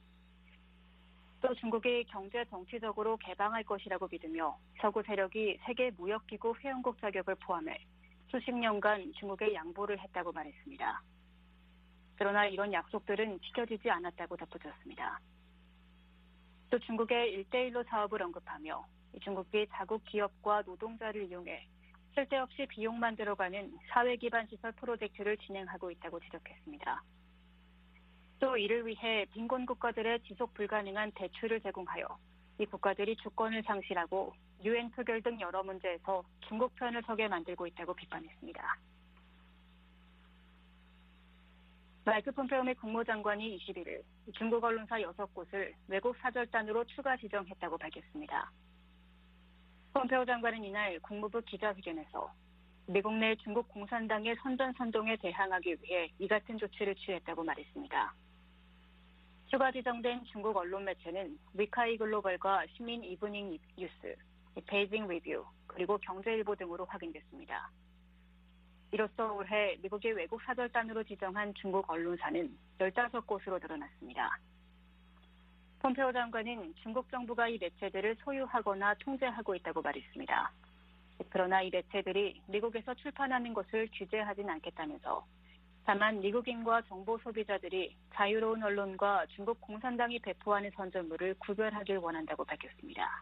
또 중국이 경제 정치적으로 개방할 것이라고 믿으며 서구 세력이 세계 무역기구 회원국 자격을 포함해 수십 년간 중국에 양보를 했다고 말했습니다. 그러나 이런 약속들은 지켜지지 않았다고 덧붙였습니다. 또 중국의 1대1로 사업을 언급하며 중국이 자국 기업과 노동자를 이용해 쓸데없이 비용만 들어가는 사회기반 시설 프로젝트를 진행하고 있다고 지적했습니다. 또 이를 위해 빈곤 국가들의 지속 불가능한 대출을 제공하여 이 국가들이 주권을 상실하고 유엔 표결 등 여러 문제에서 중국 편을 서게 만들고 있다고 비판했습니다. 마이크 폼페오 미 국무장관이 21일 중국 언론사 6곳을 외국 사절단으로 추가 지정했다고 밝혔습니다. 폼페오 장관은 이날 국무부 기자회견에서 미국 내 중국 공산당의 선전선동에 대항하기 위해 이 같은 조치를 취했다고 말했습니다. 추가 지정된 중국 언론 매체는 위카이 글로벌과 시민 이브닝 뉴스, 베이징 리뷰, 그리고 경제일보 등으로 확인됐습니다. 이로써 올해 미국의 외국 사절단으로 지정한 중국 언론사는 15곳으로 늘어났습니다. 폼페오 장관은 중국 정부가 이 매체들을 소유하거나 통제하고 있다고 말했습니다. 그러나 이 매체들이 미국에서 출판하는 것을 규제하진 않겠다면서 다만 미국인과 정보 소비자들이 자유로운 언론과 중국 공산당이 배포하는 선전물을 구별하길 원한다고 밝혔습니다.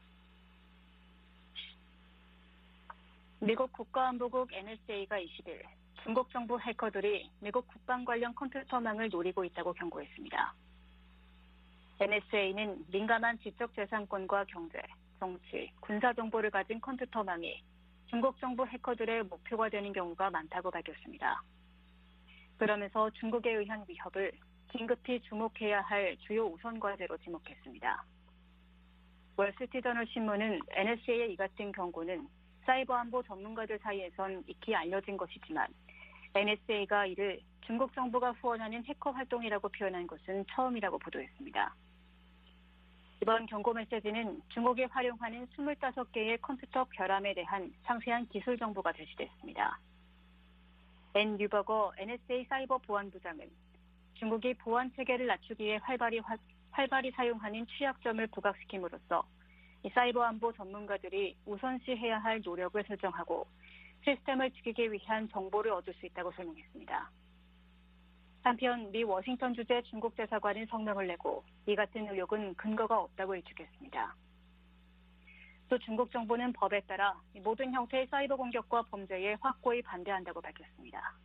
미국 국가안보국 NSA가 20일 중국 정부 해커들이 미국 국방 관련 컴퓨터망을 노리고 있다고 경고했습니다. NSA는 민감한 지적재산권과 경제, 정치, 군사 정보를 가진 컴퓨터망이 중국 정부 해커들의 목표가 되는 경우가 많다고 밝혔습니다. 그러면서 중국에 의한 위협을 긴급히 주목해야 할 주요 우선 과제로 지목했습니다. 월스트리트저널 신문은 NSA의 이 같은 경고는 사이버 안보 전문가들 사이에선 익히 알려진 것이지만 NSA가 이를 중국 정부가 후원하는 해커 활동이라고 표현한 것은 처음이라고 보도했습니다. 이번 경고 메시지는 중국이 활용하는 25개의 컴퓨터 결함에 대한 상세한 기술 정보가 제시됐습니다. 앤 뉴버거 NSA 사이버 보안부장은 중국이 보안 체계를 낮추기 위해 활발히 사용하는 취약점을 부각시킴으로써 이 사이버 안보 전문가들이 우선시해야 할 노력을 설정하고 시스템을 지키기 위한 정보를 얻을 수 있다고 설명했습니다. 한편 미 워싱턴 주재 중국 대사관은 성명을 내고 이 같은 의혹은 근거가 없다고 일축했습니다. 또 중국 정부는 법에 따라 모든 형태의 사이버 공격과 범죄에 확고히 반대한다고 밝혔습니다.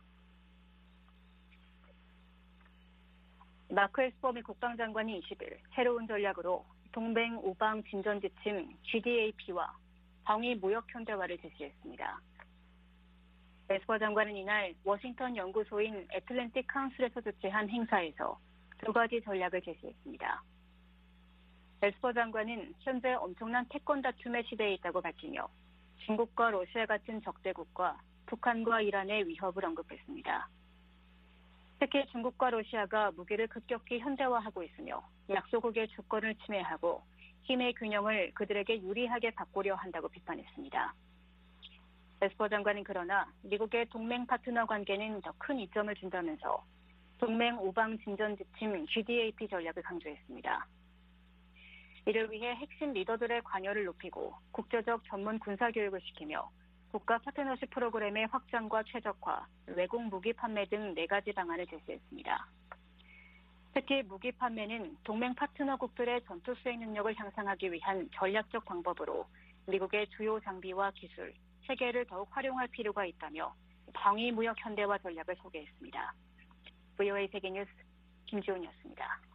마크 에스퍼 미 국방장관이 20일 새로운 전략으로 동맹 우방 진전 지침 GDAP와 방위 무역 현대화를 제시했습니다. 에스퍼 장관은 이날 워싱턴 연구소인 애틀랜틱 카운슬에서 주최한 행사에서 두 가지 전략을 제시했습니다. 에스퍼 장관은 현재 엄청난 패권 다툼의 시대에 있다고 밝히며 중국과 러시아 같은 적대국과 북한과 이란의 위협을 언급했습니다. 특히 중국과 러시아가 무기를 급격히 현대화하고 있으며 약소국의 주권을 침해하고 힘의 균형을 그들에게 유리하게 바꾸려 한다고 비판했습니다. 에스퍼 장관은 그러나 미국의 동맹 파트너 관계는 더 큰 이점을 준다면서 동맹 우방 진전 지침 GDAP 전략을 강조했습니다. 이를 위해 핵심 리더들의 관여를 높이고 국제적 전문 군사 교육을 시키며 국가 파트너십 프로그램의 확장과 최적화, 외국 무기 판매 등 4가지 방안을 제시했습니다. 특히 무기 판매는 동맹 파트너국들의 전투 수행 능력을 향상하기 위한 전략적 방법으로 미국의 주요 장비와 기술, 체계를 더욱 활용할 필요가 있다며 방위 무역 현대화 전략을 소개했습니다. VOA 세계뉴스 김지훈이었습니다.